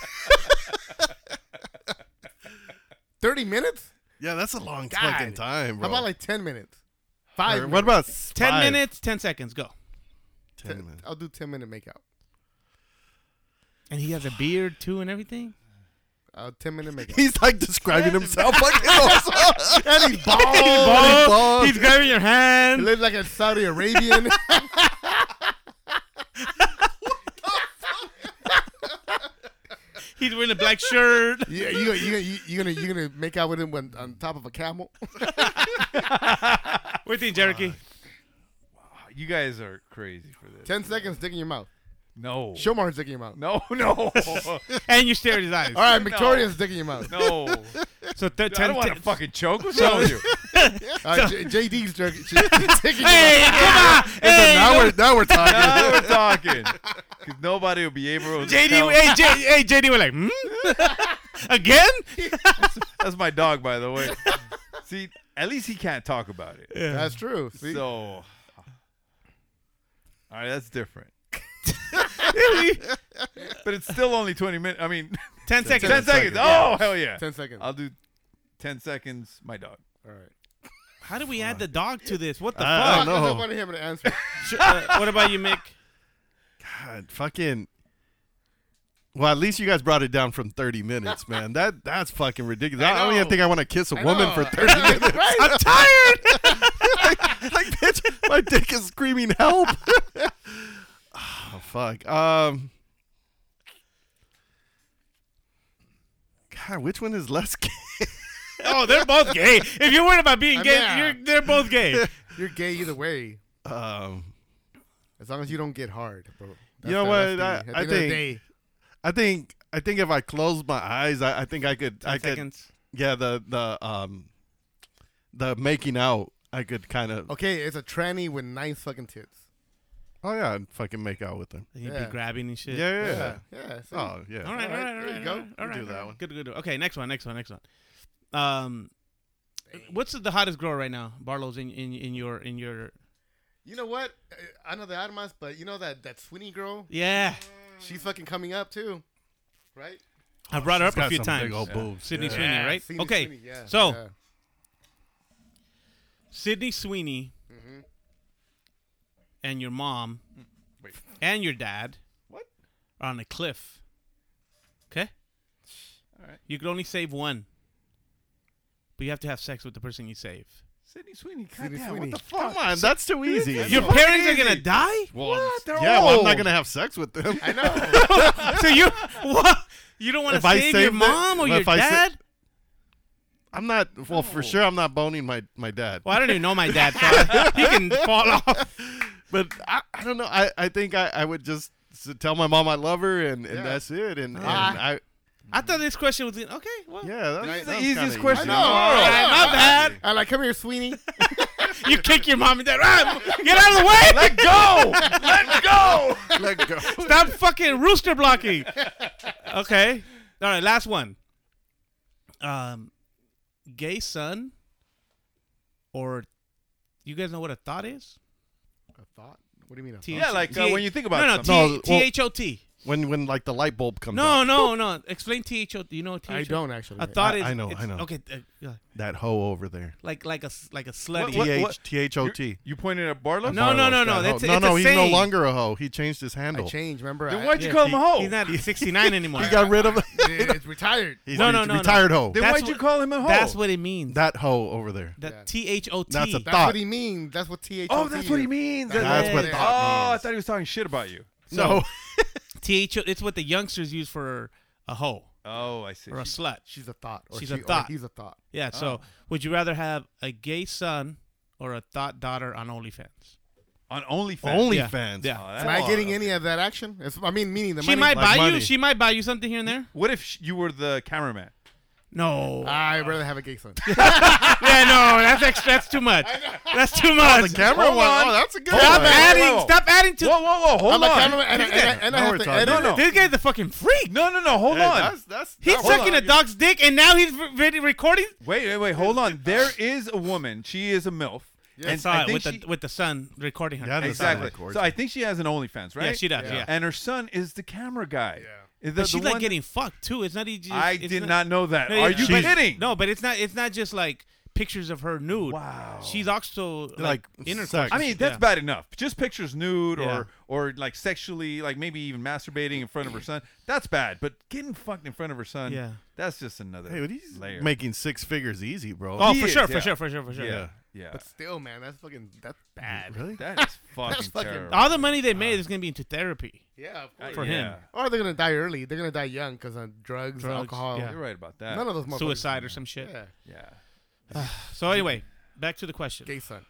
thirty minutes? Yeah, that's a long God. fucking time, bro. How about like ten minutes? Five. Or minutes. what about s- Ten five? minutes, ten seconds, go. Ten Ten- minutes. I'll do ten minute makeout. And he has a beard too and everything. Uh, ten minute makeout. He's like describing himself like this. and he's bald. Bald. bald. He's grabbing your He hand. lives like a Saudi Arabian. He's wearing a black shirt. yeah, you you you you gonna you gonna make out with him when on top of a camel? What do you think, Jericho? You guys are crazy for this. Ten seconds, dick in your mouth. No. Show Martin's dick in your mouth. No, no. And you stare at his eyes. All right, Victoria's dick in your mouth. no. So th- Dude, I ten, don't want ten- to fucking choke. What's wrong with you? All right, J- JD's jerk, dick in your Hey, mouth. come on. Hey, now you we're now we're talking. Now we're talking. Because nobody will be able to J D, tell. hey, J, hey, J D, we're like, hmm? Again? That's my dog, by the way. See, at least he can't talk about it. That's true. See? So, all right, that's different. But it's still only twenty minutes. I mean, Ten seconds. ten seconds. Oh, hell yeah. Ten seconds. I'll do ten seconds, my dog. All right. How do we add the dog to this? What the I fuck? don't know. I wanted him to answer. Sh- uh, what about you, Mick? God, fucking. Well, at least you guys brought it down from thirty minutes, man. That that's fucking ridiculous. I, I don't know. even think I want to kiss a I woman know. for thirty minutes. Right? I'm tired. like, like, bitch, my dick is screaming help. Oh, fuck. Um. God, which one is less gay? Oh, they're both gay. If you're worried about being I gay, mean, you're, they're both gay. You're gay either way, Um. as long as you don't get hard, bro. That's You know the- what? that's the- I- at I the end of the think- day, I think I think if I close my eyes, I, I think I could. Ten I could. seconds. Yeah, the the um, the making out. I could kind of. okay, it's a tranny with nice fucking tits. Oh yeah, I'd fucking make out with them. You'd Yeah. be grabbing and shit. Yeah, yeah. Yeah, yeah. yeah. see? Oh yeah. All right, all right, all right. There you all go. right, all You right, do all that right. one. Good, good. Okay, next one, next one, next one. Um, what's the hottest girl right now, Barlow's in in in your in your? You know what? I know the Adamas, but you know that that Sweeney girl? Yeah, She's fucking coming up too, right? I brought her up She's a got few some times. big old boobs. Sydney Yeah. Sweeney, right? Sydney okay, Sweeney, yeah, so yeah. Sydney Sweeney Mm-hmm. and your mom Wait. and your dad What? are on a cliff. Okay, All right. you could only save one, but you have to have sex with the person you save. Sydney Sweeney, Sydney goddamn, Sweeney. what the fuck? Come on, that's too easy. That's Your fucking parents are easy. gonna die. What? They're Yeah, well, I'm not old. gonna have sex with them. I know. So you what? You don't want If to I save save your the- mom or your if I sa- dad? I'm not. Well, for sure, I'm not boning my my dad. Well, I don't even know my dad, so I- he can fall off. But I, I don't know. I, I think I, I would just s- tell my mom I love her, and, and Yeah. that's it. And, and Ah. I I thought this question was okay. Well, yeah, that, This is that the was easiest kinda question easy. in the world. All right, my bad. I like, come here, Sweeney. You kick your mom and dad. Right, get out of the way. Let go! Let go! Let go. Stop fucking rooster blocking. Okay. All right. Last one. Um, gay son, or you guys know what a thought is? A thought? What do you mean? A T- thought? Yeah, like uh, T- when you think about no, no, something. No, T H O T. When when like the light bulb comes No, out. no, no. Explain T H O. Do you know what T H O? I don't actually. A thought I- is. I know, it's- I know. Okay. Uh, yeah. That hoe over there. Like like a s- like a slutty. What- T what- H T H O T. You pointed at Barlow? No, no, no, no. That That's hoe. it's no, no. a He's no saying. longer a hoe. He changed his I handle. changed. Remember? Then I- why'd you Yeah, call him a he- hoe? He's not sixty-nine anymore. He got rid of it's retired. He's No, a no, no, no. retired hoe. Then That's why'd you what- call him a hoe? That's what it means. That hoe over there. That Yeah. T H O T. That's a That's thought. what he means. That's what T H O T Oh, that's what he is. means. That's That's what Yeah. thought Oh, I means. thought he was talking shit about you. No. T H O. It's what the youngsters use for a hoe Oh, I see. or a slut. She's a thought. Or She's she, a thought. Or he's a thought. Yeah. So, would you rather have a gay son or a thought daughter on OnlyFans? On OnlyFans. OnlyFans. Yeah. Oh, Am that's- I getting any of that action? It's, I mean, meaning the She money. might Like buy money. you. She might buy you something here and there. What if sh- you were the cameraman? No. I'd rather have a gay son. yeah. No. That's extra. That's too much. That's too much. The camera Hold one. on. Oh, that's a good Stop one. adding. Whoa, whoa. Stop adding to. Whoa, whoa, whoa! Hold I'm a on. cameraman, and, I- and, I- and I Now have we're to talking. edit. No, no. This guy's a fucking freak. No, no, no. Hold Hey, on. That's, that's, He's hold sucking on. a dog's dick, and now he's re- recording. Wait, wait, wait. Hold on. There is a woman. She is a MILF. I and saw I it think with she, the with the son recording her. Yeah, the son exactly. records. So I think she has an OnlyFans, right? Yeah, she does. Yeah. And her son is the camera guy. Yeah. The, But she's the like one- getting fucked too. It's not even. Just, I it's did not know that. No, Are it- you but- kidding? No, but it's not. It's not just like pictures of her nude. Wow. She's also like, Like intercourse. sex. I mean, that's Yeah. bad enough. Just pictures nude Yeah. or or like sexually, like maybe even masturbating in front of her son. That's bad. But getting fucked in front of her son, Yeah. that's just another Hey, but he's layer. making six figures easy, bro. Oh, He for is, sure, yeah. for sure, for sure, for sure. yeah, yeah. But still, man, that's fucking that's bad. Really? That is fucking That's fucking- terrible. All the money they made is gonna be into therapy. Yeah, of course. For yeah. him. Or they're gonna die early. They're gonna die young because of drugs, Drugs, alcohol. yeah. You're right about that. None of those motherfuckers. Suicide or some shit. Yeah, Yeah. So anyway, back to the question. gay son.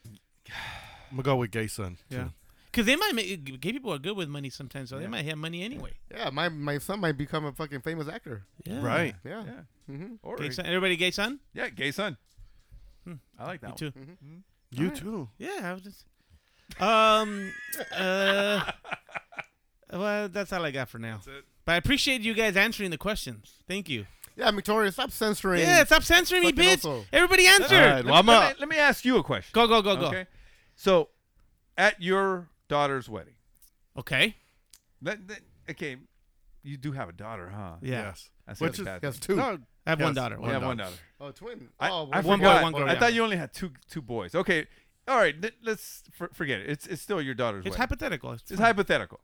I'm gonna go with gay son. Yeah. too. Because they might make gay people are good with money sometimes, so they might have money anyway. Yeah, my my son might become a fucking famous actor. Yeah. Right. Yeah. Yeah. Mm-hmm. Or Gay son, everybody gay son? yeah, gay son. I like that Me one. too. You Alright. too. Yeah, I was just. Um. uh. Well, that's all I got for now. But I appreciate you guys answering the questions. Thank you. Yeah, Victoria, stop censoring. Yeah, stop censoring me, Fucking bitch. also. Everybody answer. All right, Let, well, I'm me, a- let, me, let me ask you a question. Go, go, go, go. Okay. So, at your daughter's wedding, Okay. let, let- okay, you do have a daughter, huh? Yeah. Yes. That's Which a is bad Yes, thing. two. No, I have one yes, daughter. You One have daughter. one daughter. Oh, twin. I, oh, I one boy, forgot. one girl, I yeah. thought you only had two two boys. Okay. All right. let- Let's for, forget it. It's it's still your daughter's It's wedding. hypothetical. It's It's fine. hypothetical.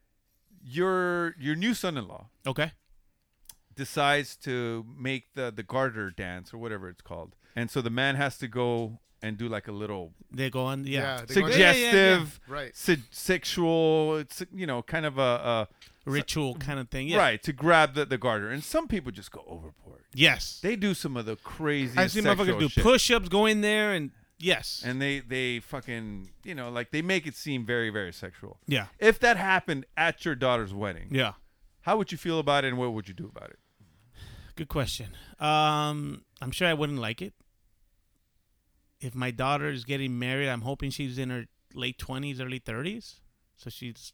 Your your new son-in-law Okay. decides to make the the garter dance or whatever it's called, and so the man has to go and do like a little They go on. Yeah. Yeah, they go on- suggestive, yeah, yeah. Right. se- sexual. It's you know kind of a, Ritual kind of thing. a Yeah. right to grab the, the garter, and some people just go overboard. Yes. They do some of the craziest. I see sexual motherfuckers do shit. push-ups, go in there, and yes. and they they fucking you know like they make it seem very very sexual. Yeah. If that happened at your daughter's wedding, Yeah. how would you feel about it, and what would you do about it? Good question. Um, I'm sure I wouldn't like it. If my daughter is getting married, I'm hoping she's in her late twenties, early thirties. So she's.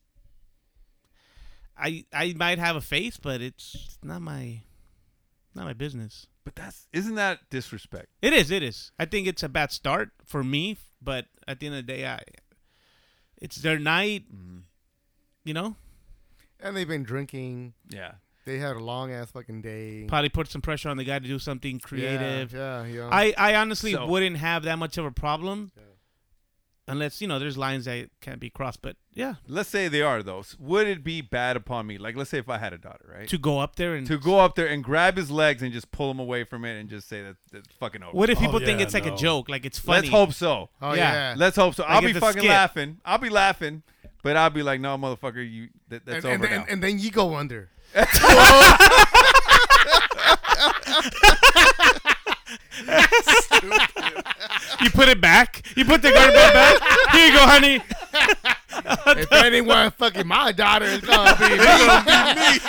I I might have a face, but it's not my, not my business. But that's isn't that disrespect? It is. It is. I think it's a bad start for me, but at the end of the day, I. It's their night. You know, And they've been drinking. Yeah. They had a long ass fucking day. probably put some pressure on the guy to do something creative. Yeah, yeah. yeah. I, I honestly So- wouldn't have that much of a problem unless, you know, there's lines that can't be crossed. But, yeah, Let's say they are though. Would it be bad upon me? Like, let's say if I had a daughter, right? to go up there and... To go up there and grab his legs and just pull him away from it and just say that that's fucking over. What if people Oh, think yeah, it's like no. a joke? Like it's funny? Let's hope so. oh, yeah. yeah. Let's hope so. Like I'll be it's a fucking skit. laughing. I'll be laughing, but I'll be like, no, motherfucker, you that, that's and, over and, now. and, and then you go under. You put it back? You put the garter back? Here you go, honey. If anyone fucking my daughter is gonna be me.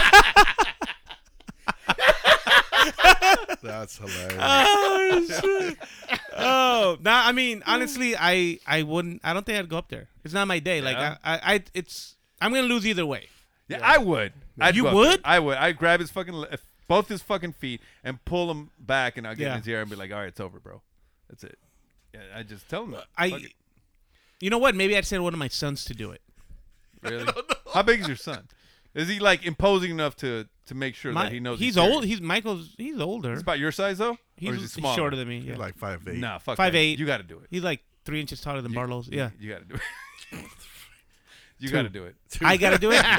That's hilarious. Oh, shit. Oh, no, I mean, honestly, I, I wouldn't... I don't think I'd go up there. It's not my day. Like, Yeah. I, I, I... It's... I'm going to lose either way. yeah, I would. I'd You go up would? there. I would. I'd grab his fucking le- both his fucking feet and pull him back, and I'll get Yeah. in his ear and be like, all right, it's over, bro. That's it. Yeah, I just tell him that. I... Fuck it. You know what? Maybe I'd send one of my sons to do it. Really? How big is your son? Is he like imposing enough to to make sure My, that he knows he's, he's old. serious? He's Michael's. He's older. He's about your size though. He's, or is he he's smaller? shorter than me. Yeah. He's like five eight. Nah, fuck Five that. eight. You got to do it. He's like three inches taller than Barlow's. Yeah. You got to do it. You got to do it. I got to do it.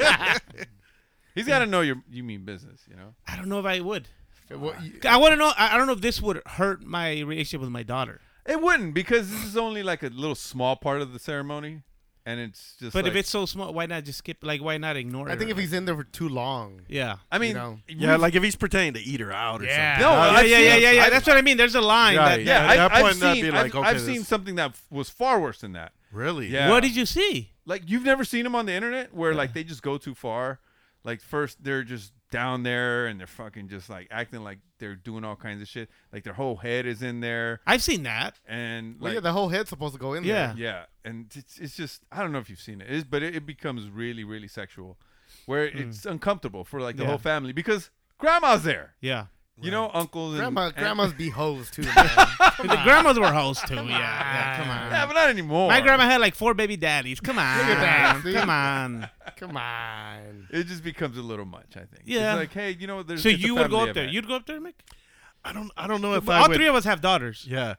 He's got to know you you mean business, you know. I don't know if I would. Well, you- I want to know. I I don't know if this would hurt my relationship with my daughter. It wouldn't because this is only like a little small part of the ceremony, and it's just. But like, if it's so small, why not just skip? Like, why not ignore it? I think if he's in there for too long, yeah. I mean, you know. Yeah, like if he's pretending to eat her out or Yeah. something. No, yeah, I've yeah, seen- yeah, yeah, yeah. I've- That's what I mean. There's a line. Right. That, yeah, At that I, I've point, that'd seen. be like, I've, okay, I've this- seen something that f- was far worse than that. Really? Yeah. What did you see? Like you've never seen them on the internet where like they just go too far. Like first they're just down there and they're fucking just like acting like they're doing all kinds of shit. Like their whole head is in there I've seen that. and well, like yeah, the whole head's supposed to go in Yeah. there. yeah, and it's it's just I don't know if you've seen it, it's, but it, it becomes really really sexual, where it's uncomfortable for like the Yeah. whole family because grandma's there. Yeah. You know, uncles and Grandma, and- grandmas be hoes too, man. The grandmas were hoes too. Yeah. Yeah. Come on. Yeah, but not anymore. My grandma had like four baby daddies. Come on. Look at that, see? Come on. Come on. It just becomes a little much, I think. Yeah. It's like, hey, you know, there's So it's a you would go family up there. event. You'd go up there, Mick? I don't. I don't know if I All would. three of us have daughters. Yeah,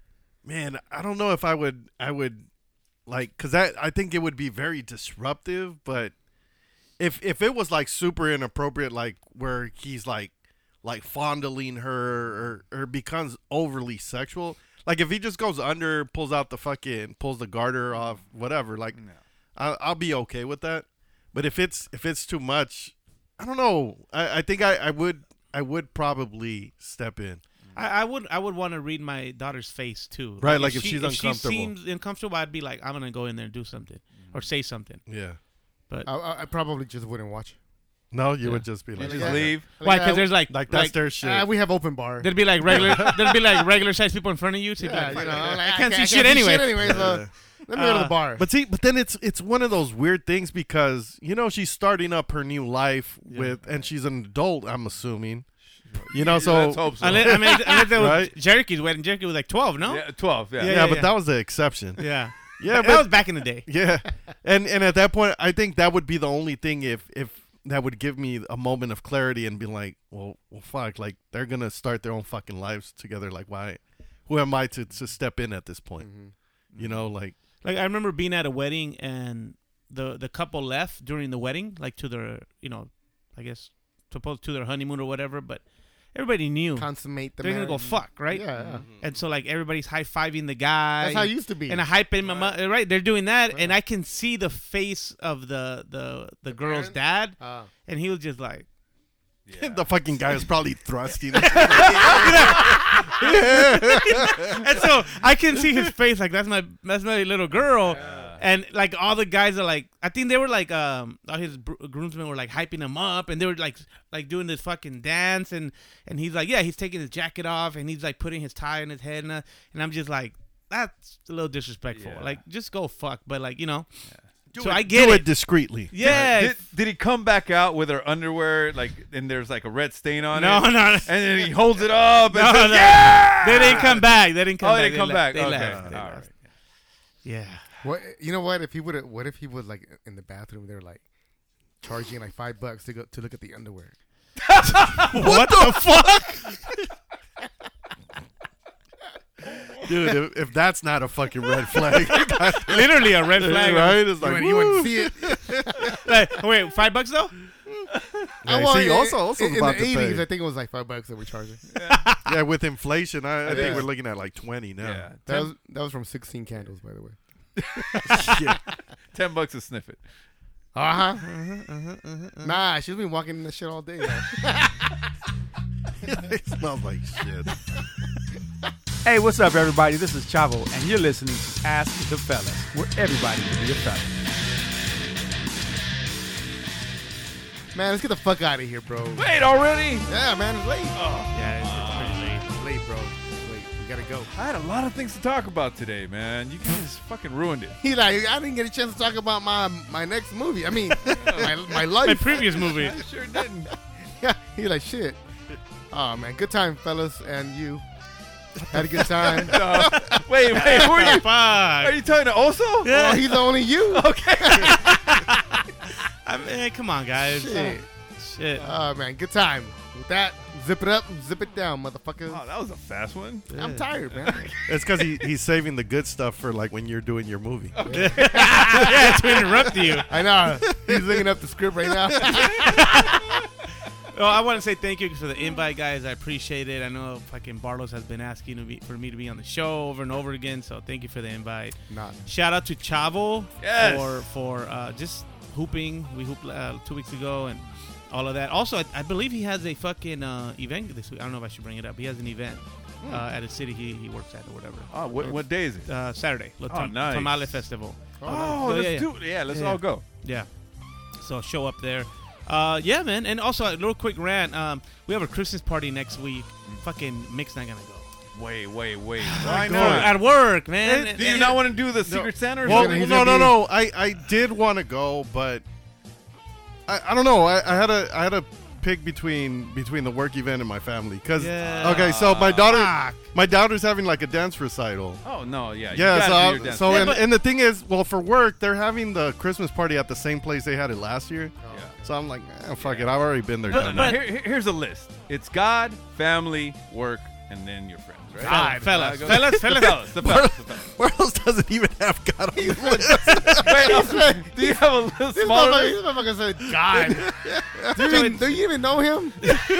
man, I don't know if I would. I would like because that I think it would be very disruptive. But if if it was like super inappropriate, like where he's like like fondling her or or becomes overly sexual, like if he just goes under, pulls out the fucking pulls the garter off, whatever, like I, I'll be okay with that. But if it's if it's too much, I don't know. I, I think I, I would I would probably step in. I, I would I would want to read my daughter's face too. Right, like if she's if uncomfortable. she seems uncomfortable, I'd be like, I'm gonna go in there and do something or say something. Yeah. But I, I, I probably just wouldn't watch. No, you would just be like, just Yeah. leave. why? Because there's like like that's like, their shit. Uh, we have open bar. there'd be like regular there'd be like regular sized people in front of you. So you'd be Yeah, like, you know, "Fuck, like, I can't see shit anyway. anyway, so let me go to the Uh, bar. But see, but then it's it's one of those weird things because you know she's starting up her new life with, and she's an adult. I'm assuming, you know. So Let's hope so. Unless, I mean, unless that was Right? Jericho's wedding. Jericho was like twelve, no? Yeah, twelve. Yeah. yeah, yeah, but yeah. that was the exception. Yeah. Yeah, that but was back in the day. yeah, and and at that point, I think that would be the only thing if if that would give me a moment of clarity and be like, well, well, fuck, like they're gonna start their own fucking lives together. Like, why? Who am I to to step in at this point? Mm-hmm. You know, like. Like I remember being at a wedding and the the couple left during the wedding, like to their, you know, I guess supposed to their honeymoon or whatever. But everybody knew Consummate the they're gonna go marriage. fuck, right? Yeah, yeah. And so like everybody's high fiving the guy. That's how it used to be. And a hyping him up, right? They're doing that, and I can see the face of the the the, girl's dad, Uh, and he was just like, The fucking guy was probably thrusting. and so I can see his face, like that's my that's my little girl, and like all the guys are like, I think they were like, um, all his br- groomsmen were like hyping him up, and they were like like doing this fucking dance, and and he's like, yeah, he's taking his jacket off, and he's like putting his tie on his head, and, uh, and I'm just like, that's a little disrespectful. Yeah. Like just go fuck, but like you know. Do So it, I get do it. it discreetly. Yeah. Did, did he come back out with her underwear, like, and there's like a red stain on No, it? no, no. And then he holds it up and No, says, no. "Yeah!" They didn't come back. They didn't come Oh, back. they didn't come left. back. They Okay. left. They All left. right. Yeah. what you know? What if he would have? What if he was like in the bathroom? They're like charging like five bucks to go to look at the underwear. What the fuck? Dude, if, if that's not a fucking red flag, Literally a red flag. right? It's You like, wouldn't- you wouldn't woo. see it. Like, wait, five bucks though? Yeah, well, see, in- also, also in, about in the to eighties, pay. I think it was like five bucks that we're charging. Yeah, with inflation, I, I Yeah. think we're looking at like twenty now. Yeah. That Ten, was that was from sixteen candles, by the way. Yeah. ten bucks to sniff it. Uh huh. Nah, she's been walking in the shit all day. though. It smells like shit. Hey, what's up, everybody? This is Chavo, and you're listening to Ask the Fellas, where everybody can be a fella. Man, let's get the fuck out of here, bro. Wait already? Yeah, man, it's late. Yeah, it's, it's pretty late. It's late, bro. It's late. We gotta go. I had a lot of things to talk about today, man. You guys fucking ruined it. He like, I didn't get a chance to talk about my my next movie. I mean, my, my life. My previous movie. I sure didn't. Yeah, he like shit. Oh man, good time, fellas, and you had a good time. Uh, wait, wait, who are you? Fuck. Are you talking to Oso? Well, he's only you. Okay. I mean, come on, guys. Shit. Shit. Oh, man. Good time. With that, zip it up, zip it down, motherfuckers. Oh, that was a fast one. I'm tired, man. It's because he, he's saving the good stuff for like when you're doing your movie. Okay. Yeah, to interrupt you. I know. He's looking up the script right now. Well, I want to say thank you for the invite, guys. I appreciate it. I know fucking Barlos has been asking to be, for me to be on the show over and over again, so thank you for the invite. Not. Shout out to Chavo Yes. for for uh, just hooping. We hooped uh, two weeks ago and all of that. Also, I, I believe he has a fucking uh, event this week. I don't know if I should bring it up. He has an event uh, at a city he, he works at or whatever. Oh, what, what day is it? Uh, Saturday. La Oh, Tam- nice. Tamale Festival. Oh, So, let's yeah, yeah. do it. Yeah, let's Yeah. all go. Yeah. So show up there. Uh, yeah, man. And also a little quick rant. Um, we have a Christmas party next week. Fucking Mick's not gonna go. Wait, wait, wait. Why Go not? at work, man. Do you not want to do the Secret Santa? Or Well, something? no, no, no. I, I did want to go, but I, I don't know. I, I had a I had a pick between between the work event and my family because Yeah. okay, so my daughter Fuck. my daughter's having like a dance recital. Oh no, yeah, you Yeah, gotta so, do I- your dance. so Yeah, and, but- and the thing is, well, for work they're having the Christmas party at the same place they had it last year. Yeah. So I'm like, eh, fuck it, I've already been there. But- done No, that. here, here- here's a list. It's God, family, work, and then your friends, right? God, fellas, Uh, go- fellas, fellas. fellas, the fellas, the fellas. Where else doesn't even have God on the list? Wait, uh, do you have a little This smaller motherfucker, list? this motherfucker said, God. do, you even, do you even know him?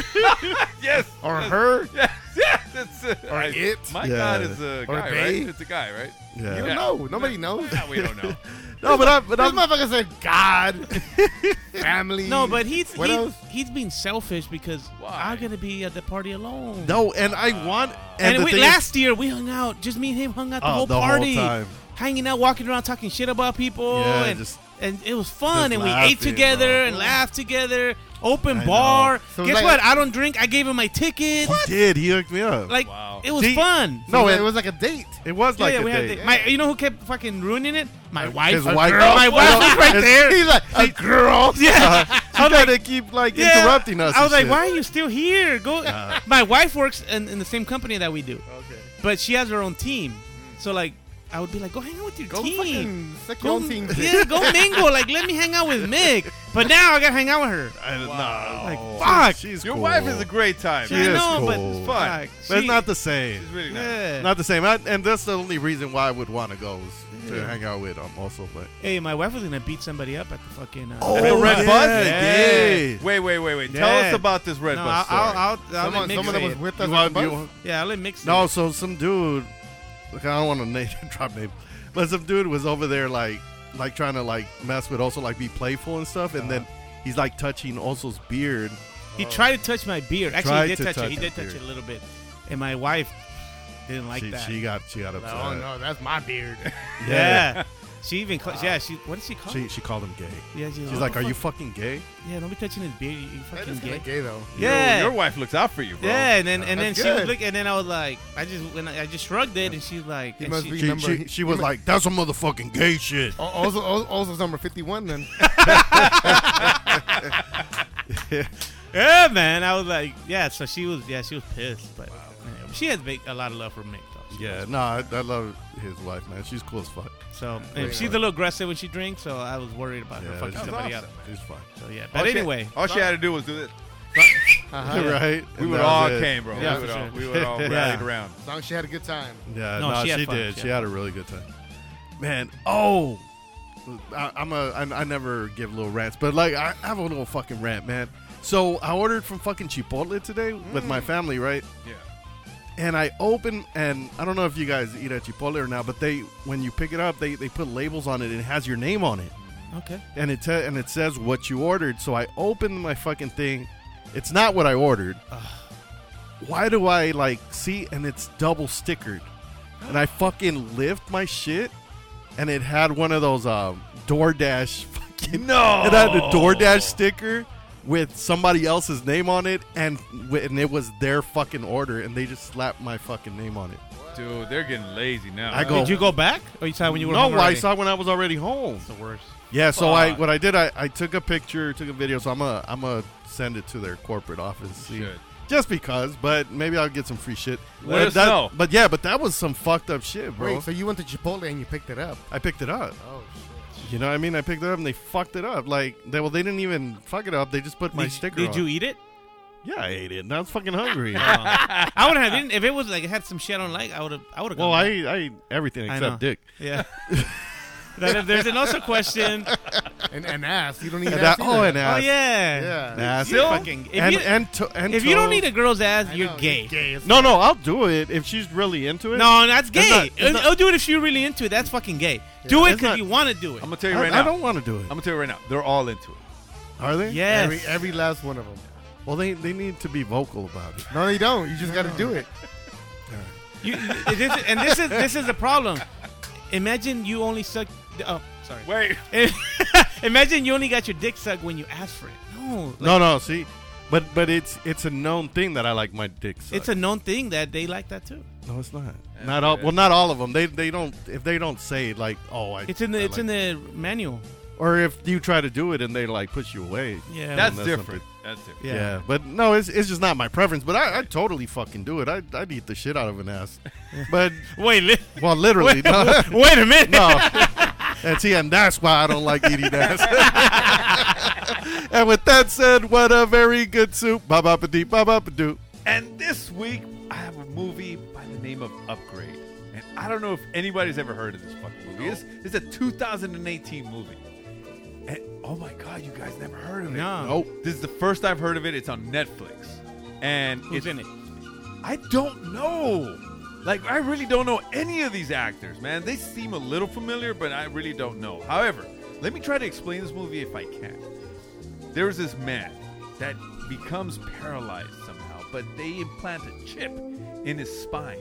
Yes. Or yes, her? Yes, yes. It's, uh, Or I- it? My Yeah. God is a Or guy, they? right? It's a guy, right? Yeah. You don't know. Nobody knows. Yeah, we don't know. No, but I, but This I'm, motherfucker said, God. Family. No, but he's What he, else? he's being selfish because Why? I'm gonna be at the party alone. no, and I want And, the we, thing is- last year we hung out, just me and him hung out the Oh, whole the whole party, time. hanging out, walking around, talking shit about people, Yeah, and just- and it was fun, just and we ate laughing, together bro. and laughed together. Open I bar. know. So Guess like- what? I don't drink. I gave him my ticket. he did. He hooked me up. Like Wow. it was See, fun. no, So it, it was like a date. it was Yeah, like yeah, a we had date. the- my, you know who kept fucking ruining it? My wife. His A wife. girl. My Oh, wife well, was right his- there. He's like, a girl. Yeah. She tried to keep like Yeah. interrupting us. I was and like, shit. why are you still here? Go. My wife works in, in the same company that we do. Okay. But she has her own team. So like, I would be like, go hang out with your Go team. fucking suck Go, your own team. yeah, go mingle. Like, let me hang out with Mick. But now I gotta hang out with her. I, Wow. Like, no. fuck. She's Your cool. wife is a great time. She I is know, cool. but It's fun. fuck, But it's she- not the same. It's really nice. Yeah. Not the same. I, and that's the only reason why I would want to go is to hang out with um also. But Hey, my wife was gonna beat somebody up at the fucking. Uh, Oh, At the Red yeah, Bus? yeah. Wait, wait, wait, wait. Tell Yeah. us about this Red no, Bus I'll, story. I'll, I'll, I'll Someone, let Mick someone say that was it. with us You on the want- bus? you- Yeah, I'll let Mick say no, it. so some dude. Look, I don't want to name drop name, but some dude was over there like like trying to like mess with also like be playful and stuff, and then he's like touching Oso's beard. He tried to touch my beard. Actually, Tried he did to touch, it. touch He did his touch beard. it a little bit. And my wife didn't like she, that. she got she got upset. Oh, no, that's my beard. yeah. She even, call, yeah, she, what did she call She it? she called him gay. Yeah, she She's oh, like, "Are fuck- you fucking gay?" Yeah, don't be touching his beard. You, you That fucking is gay. kind of gay, though. Yeah. Your, your wife looks out for you, bro. Yeah, and then and then That's she was good. looking, and then I was like, I just when I, I just shrugged it, and she's like, He and must she, be- She Remember, she, he- she was he- like, "That's some motherfucking gay shit." Al- Also, al- also number fifty-one then. yeah, man. I was like, yeah. So she was, yeah, she was pissed, but yeah, she has big, a lot of love for Mick, though. She Yeah, does. no, I, I love his wife, man. She's cool as fuck. So and she's a little aggressive when she drinks, so I was worried about her Yeah, fucking she's somebody awesome. up. She's fine. So yeah, All but she- anyway, all she had to do was do this. Uh-huh. Right? We And would that all was it. came, bro. Yeah, we would for all, sure. we would all Yeah. rallied around. As long as she had a good time. Yeah, No, no, she she, had fun. did. She She had had a really good time. Man, oh, I, I'm a. I, I never give little rants, but like I have a little fucking rant, man. So I ordered from fucking Chipotle today with my family, right? Yeah. And I open, and I don't know if you guys eat at Chipotle or not, but they when you pick it up, they, they put labels on it and it has your name on it, okay. and it te- and it says what you ordered. So I opened my fucking thing. It's not what I ordered. Why do I like see and it's double stickered? And I fucking lift my shit, and it had one of those um, DoorDash fucking No. It had a DoorDash sticker with somebody else's name on it, and wi- and it was their fucking order, and they just slapped my fucking name on it. Dude, they're getting lazy now. I go- Did you go back, or you saw when you were no, home I already? saw when I was already home. It's the worst. Yeah, so I Fuck. what I did, I, I took a picture, took a video, so I'm gonna I'm gonna send it to their corporate office. See, Should. just because, but maybe I'll get some free shit. Let But us that- know. But yeah, but that was some fucked up shit, bro. Wait, so you went to Chipotle and you picked it up? I picked it up. Oh, shit. You know what I mean? I picked it up and they fucked it up. Like, they, well, they didn't even fuck it up. They just put my Did, sticker did on. you eat it? Yeah, I ate it. And I was fucking hungry. Oh. I would have didn't if it was like it had some shit I don't like. I would have. I would have. Well, I ate, I ate everything I know. except dick. Yeah. Then if there's an also question. And, and ass. You don't need And ass that- oh, either. and ass. Oh yeah. Yeah. Ass. You're fucking- if and, you- and, to, and If you don't toes. need a girl's ass, I you're know, gay. you're gay as No, fuck. no, I'll do it if she's really into it. No, that's gay. It's not- it's I'll- not- I'll do it if you're really into it. That's fucking gay. Do it It's because not- you want to do it. I'm gonna tell you I, right I now. don't want to do it. I'm gonna tell you right now. They're all into it. Are they? Yes. Every, every last one of them. Well, they they need to be vocal about it. No, they don't. You just got to do it. You, this, and this is this is the problem. Imagine you only suck. Oh, sorry. Wait. Imagine you only got your dick sucked when you asked for it. No. Like, No, no. See, but but it's it's a known thing that I like my dick sucked. It's a known thing that they like that too. No, it's not. Not all. Well, not all of them. They they don't. If they don't say like, oh, I. It's in the I it's like in the manual. Or if you try to do it and they like push you away. Yeah. That's then different. something. That's different. Yeah. Yeah. but no, it's it's just not my preference. But I I totally fucking do it. I I'd eat the shit out of an ass. But Wait, li- well, literally. wait, no. wait a minute. No. And see, and that's why I don't like eating ass. And with that said, what a very good soup. Ba ba ba dee, ba ba ba doo. And this week, I have a movie by the name of Upgrade. And I don't know if anybody's ever heard of this fucking movie. It's, it's a two thousand eighteen movie. And oh my God, you guys never heard of it. No. Nope. This is the first I've heard of it. It's on Netflix. And Who's it's, in it? I don't know. Like, I really don't know any of these actors, man. They seem a little familiar, but I really don't know. However, let me try to explain this movie if I can. There's this man that becomes paralyzed somehow, but they implant a chip in his spine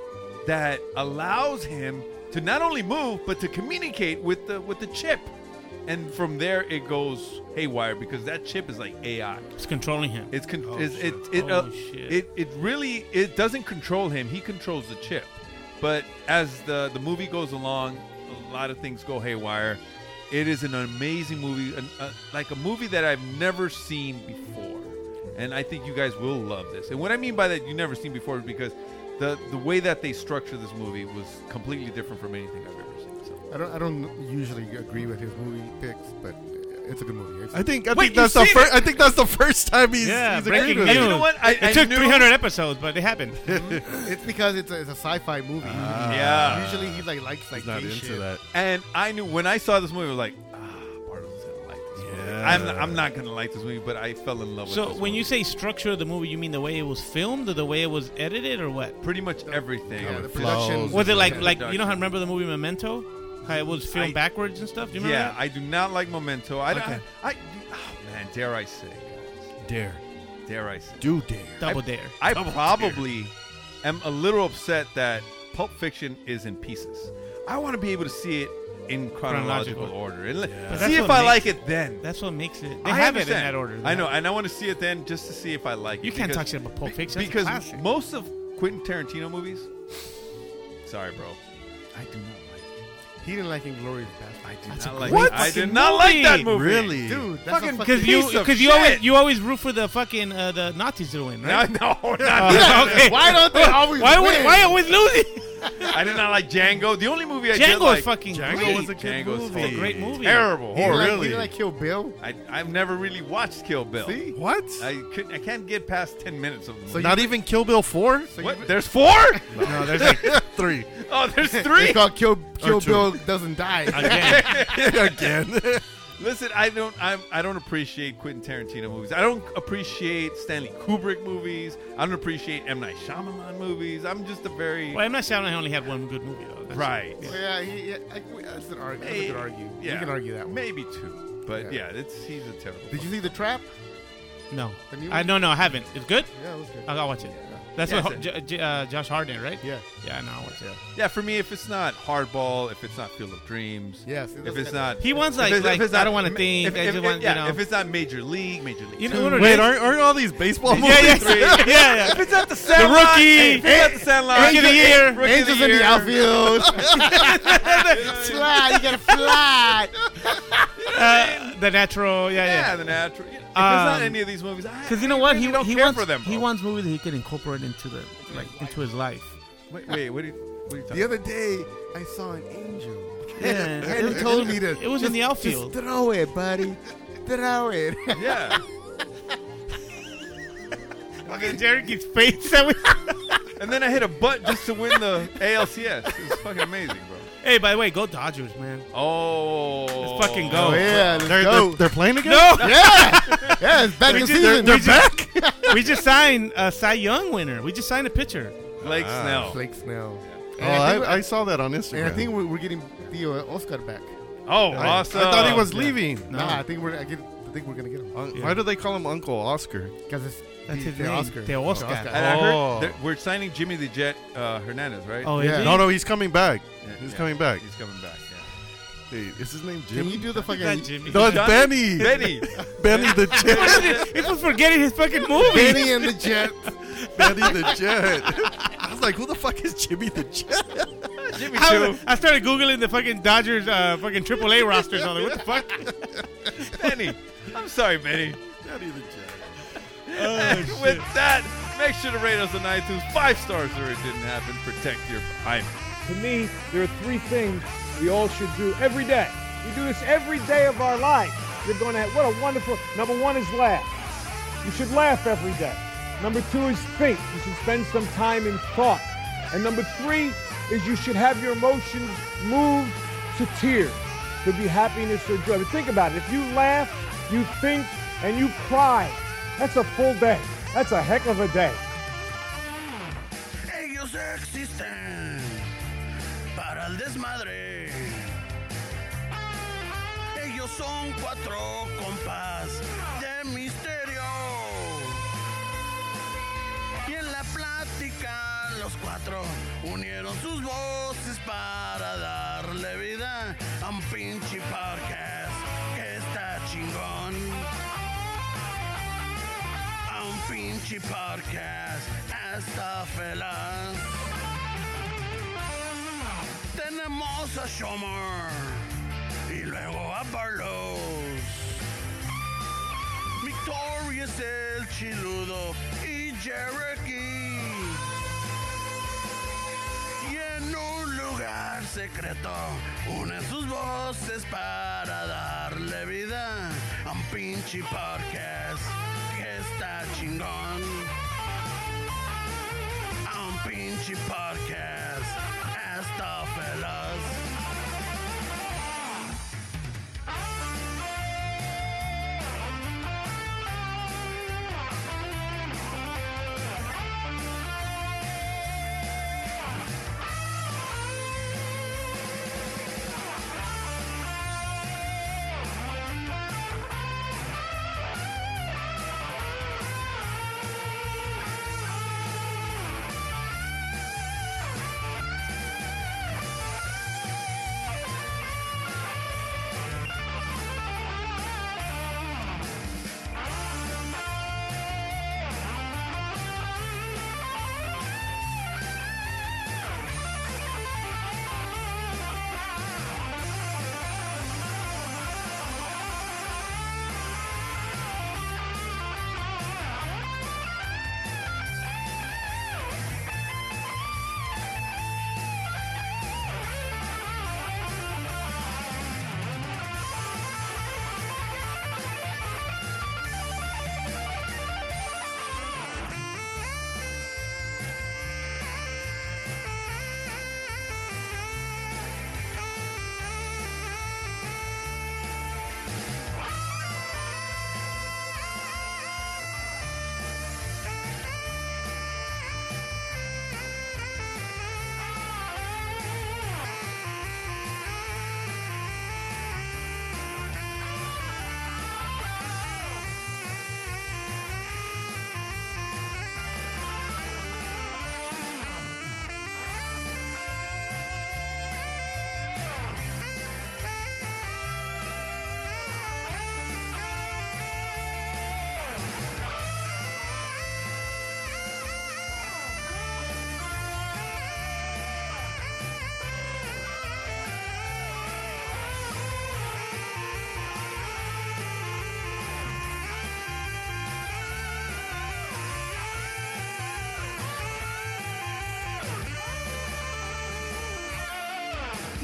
that allows him to not only move, but to communicate with the with the chip. And from there, it goes haywire because that chip is like A I. It's controlling him. It's con- Oh, it's, shit. it it, Oh, uh, shit. it it really it doesn't control him. He controls the chip. But as the the movie goes along, a lot of things go haywire. It is an amazing movie, an, uh, like a movie that I've never seen before, and I think you guys will love this. And what I mean by that, you've never seen before, is because the the way that they structure this movie was completely different from anything I've ever seen. So. I don't. I don't usually agree with his movie picks, but it's a good movie. It's I think I Wait, think that's the you've seen first. it? I think that's the first time he's, Yeah, he's breaking agreed with news. it. You know what? I, It I took knew- three hundred episodes, but it happened. it's because it's a, it's a sci-fi movie. Yeah. Usually he like likes like He's not gay into shit. that. And I knew when I saw this movie, I was like, ah, Bartle's gonna like this movie. Yeah. I'm not, I'm not gonna like this movie, but I fell in love with So this when movie. you say structure of the movie, you mean the way it was filmed or the way it was edited or what? pretty much everything. Yeah, the flows. production. Was it like yeah, like production. you know how remember the movie Memento? How it was filmed I- backwards and stuff? Do you remember Yeah, that? I do not like Memento. I, Okay. I, I oh man, dare I say, guys, Dare. dare I say, Do dare. Double I- Dare. I Double probably am a little upset that Pulp Fiction is in pieces. I want to be able to see it in chronological, Chronological. order and let- But that's see if what I makes- like it then. That's what makes it. They I have it in understand. that order. I know, and I want to see it then just to see if I like it. You can't because- talk shit about Pulp be- Fiction. That's a because classic. most of Quentin Tarantino movies. Sorry, bro. I do not like. He didn't like Inglourious Basterds. I do That's a not like. great I did fucking not like that movie. movie. Really? Dude, that's Fucking a Because fucking you piece of because you always shit. you always root for the fucking uh, the Nazis to win, No, right? no, not Oh, that. okay. Why don't they always Why win? why always losing? I did not like Django. The only movie I did Django like. is fucking Django great. was a good Django's movie. fucking It's a great movie. Terrible. He didn't, Oh, like, really? he didn't like Kill Bill. I, I've never really watched Kill Bill. See? What? I couldn't. I can't get past ten minutes of the movie. So Not even Kill Bill four? So what? you- There's four? No, there's like Three. Oh, there's It's three. called Kill Kill two. Bill Doesn't Die. again. Again. Listen, I don't. I'm, I don't appreciate Quentin Tarantino movies. I don't appreciate Stanley Kubrick movies. I don't appreciate M Night Shyamalan movies. I'm just a very Well, I'm not saying I only had one good movie though. That's right. So, yeah, he, yeah I, that's an argue. That's a good argue. Yeah, You can argue that one. Maybe two, but Yeah. yeah, it's he's a terrible. Did you see The Trap? No, The new I one? no no I haven't. It's good. Yeah, it was good. I'll go watch it. That's Yeah, what it's J- J- uh, Josh Harden, right? Yeah. Yeah, no, I'll watch it. Yeah, for me, if it's not Hardball, if it's not Field of Dreams, Yes. it if doesn't- it's not, He wants if like it's- like if it's I not- don't want to if- think. If, I if- just want yeah, you know. if it's not Major League, Major League. You know Two, what it Wait, is? aren't, aren't all these baseball movies? yeah, yeah, three. yeah, yeah. If it's at the Sandlot, Rookie. hey, if it's at the Sandlot, Rookie of the year. Rookie Angels of the in the year. outfield. Fly, you gotta fly. Uh, the natural, yeah, Yeah, yeah. the natural. Yeah. If it's not Um, any of these movies, I, Because you know I what, really he don't he care wants for them. he bro. wants movies that he can incorporate into the like into his life. Wait, wait, what are you, what are you talking The other day, I saw an angel. Yeah, And he told me to. It was just, in the outfield. Just throw it, buddy. Throw it. Yeah. Fucking Jericho's face. And then I hit a butt just to win the A L C S. It was fucking amazing, bro. Hey, by the way, go Dodgers, man. Oh. Let's fucking go. Oh, yeah, let's They're, go. they're, they're playing again? No. Yeah. Yeah, it's back We in just- season. they're We just- back. We just signed a Cy Young winner. We just signed a pitcher. Blake Ah, Snell. Blake Snell. Oh, And I think I, I saw that on Instagram. And I think we're, we're getting Theo Oscar back. Oh, I, awesome. I thought he was Yeah. leaving. No, nah, I think we're. I, get, I think we're gonna get him Un- Yeah. Why do they call him Uncle Oscar? because it's That's the- his the name. Oscar. The Oscar. And Oh. I heard that we're signing Jimmy the Jet uh, Hernandez, right? Oh, Yeah. is he? No, no, he's coming back. Yeah, He's yeah. coming back. He's coming back, yeah. Hey, is his name Can Jimmy? you do the Not fucking Jimmy. No, it's Johnny? Benny. Benny. Benny the Jet. He was forgetting his fucking movie. Benny and the Jet? Benny the Jet. I was like, who the fuck is Jimmy the Jet? Jimmy I, too. was- I started googling the fucking Dodgers uh, fucking triple A rosters. I was like, what the fuck? Benny. I'm sorry, Benny. Benny the Jet. And with that, make sure to rate us on iTunes. Five stars or it didn't happen. Protect your hymen. To me, there are three things we all should do every day. We do this every day of our life. You're going to have, what a wonderful, number one is laugh. You should laugh every day. Number two is think. You should spend some time in thought. And number three is you should have your emotions moved to tears. Could be happiness or joy. But think about it. If you laugh, you think, and you cry, that's a full day. That's a heck of a day. Ellos existen para el desmadre. Ellos son cuatro compas de misterio. Y en la plática los cuatro unieron sus voces para darle vida a un pinche podcast que está chingón. A un pinche podcast está feliz. Tenemos a Shomer y luego a Barlos. Victoria es el chiludo y Cherokee. Y en un lugar secreto unen sus voces para darle vida a un pinche podcast que está chingón. A un pinche podcast está feliz.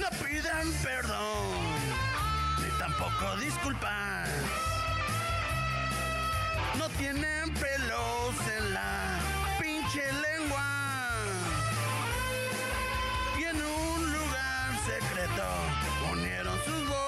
no piden perdón, ni tampoco disculpas. No tienen pelos en la pinche lengua. Y en un lugar secreto unieron sus voces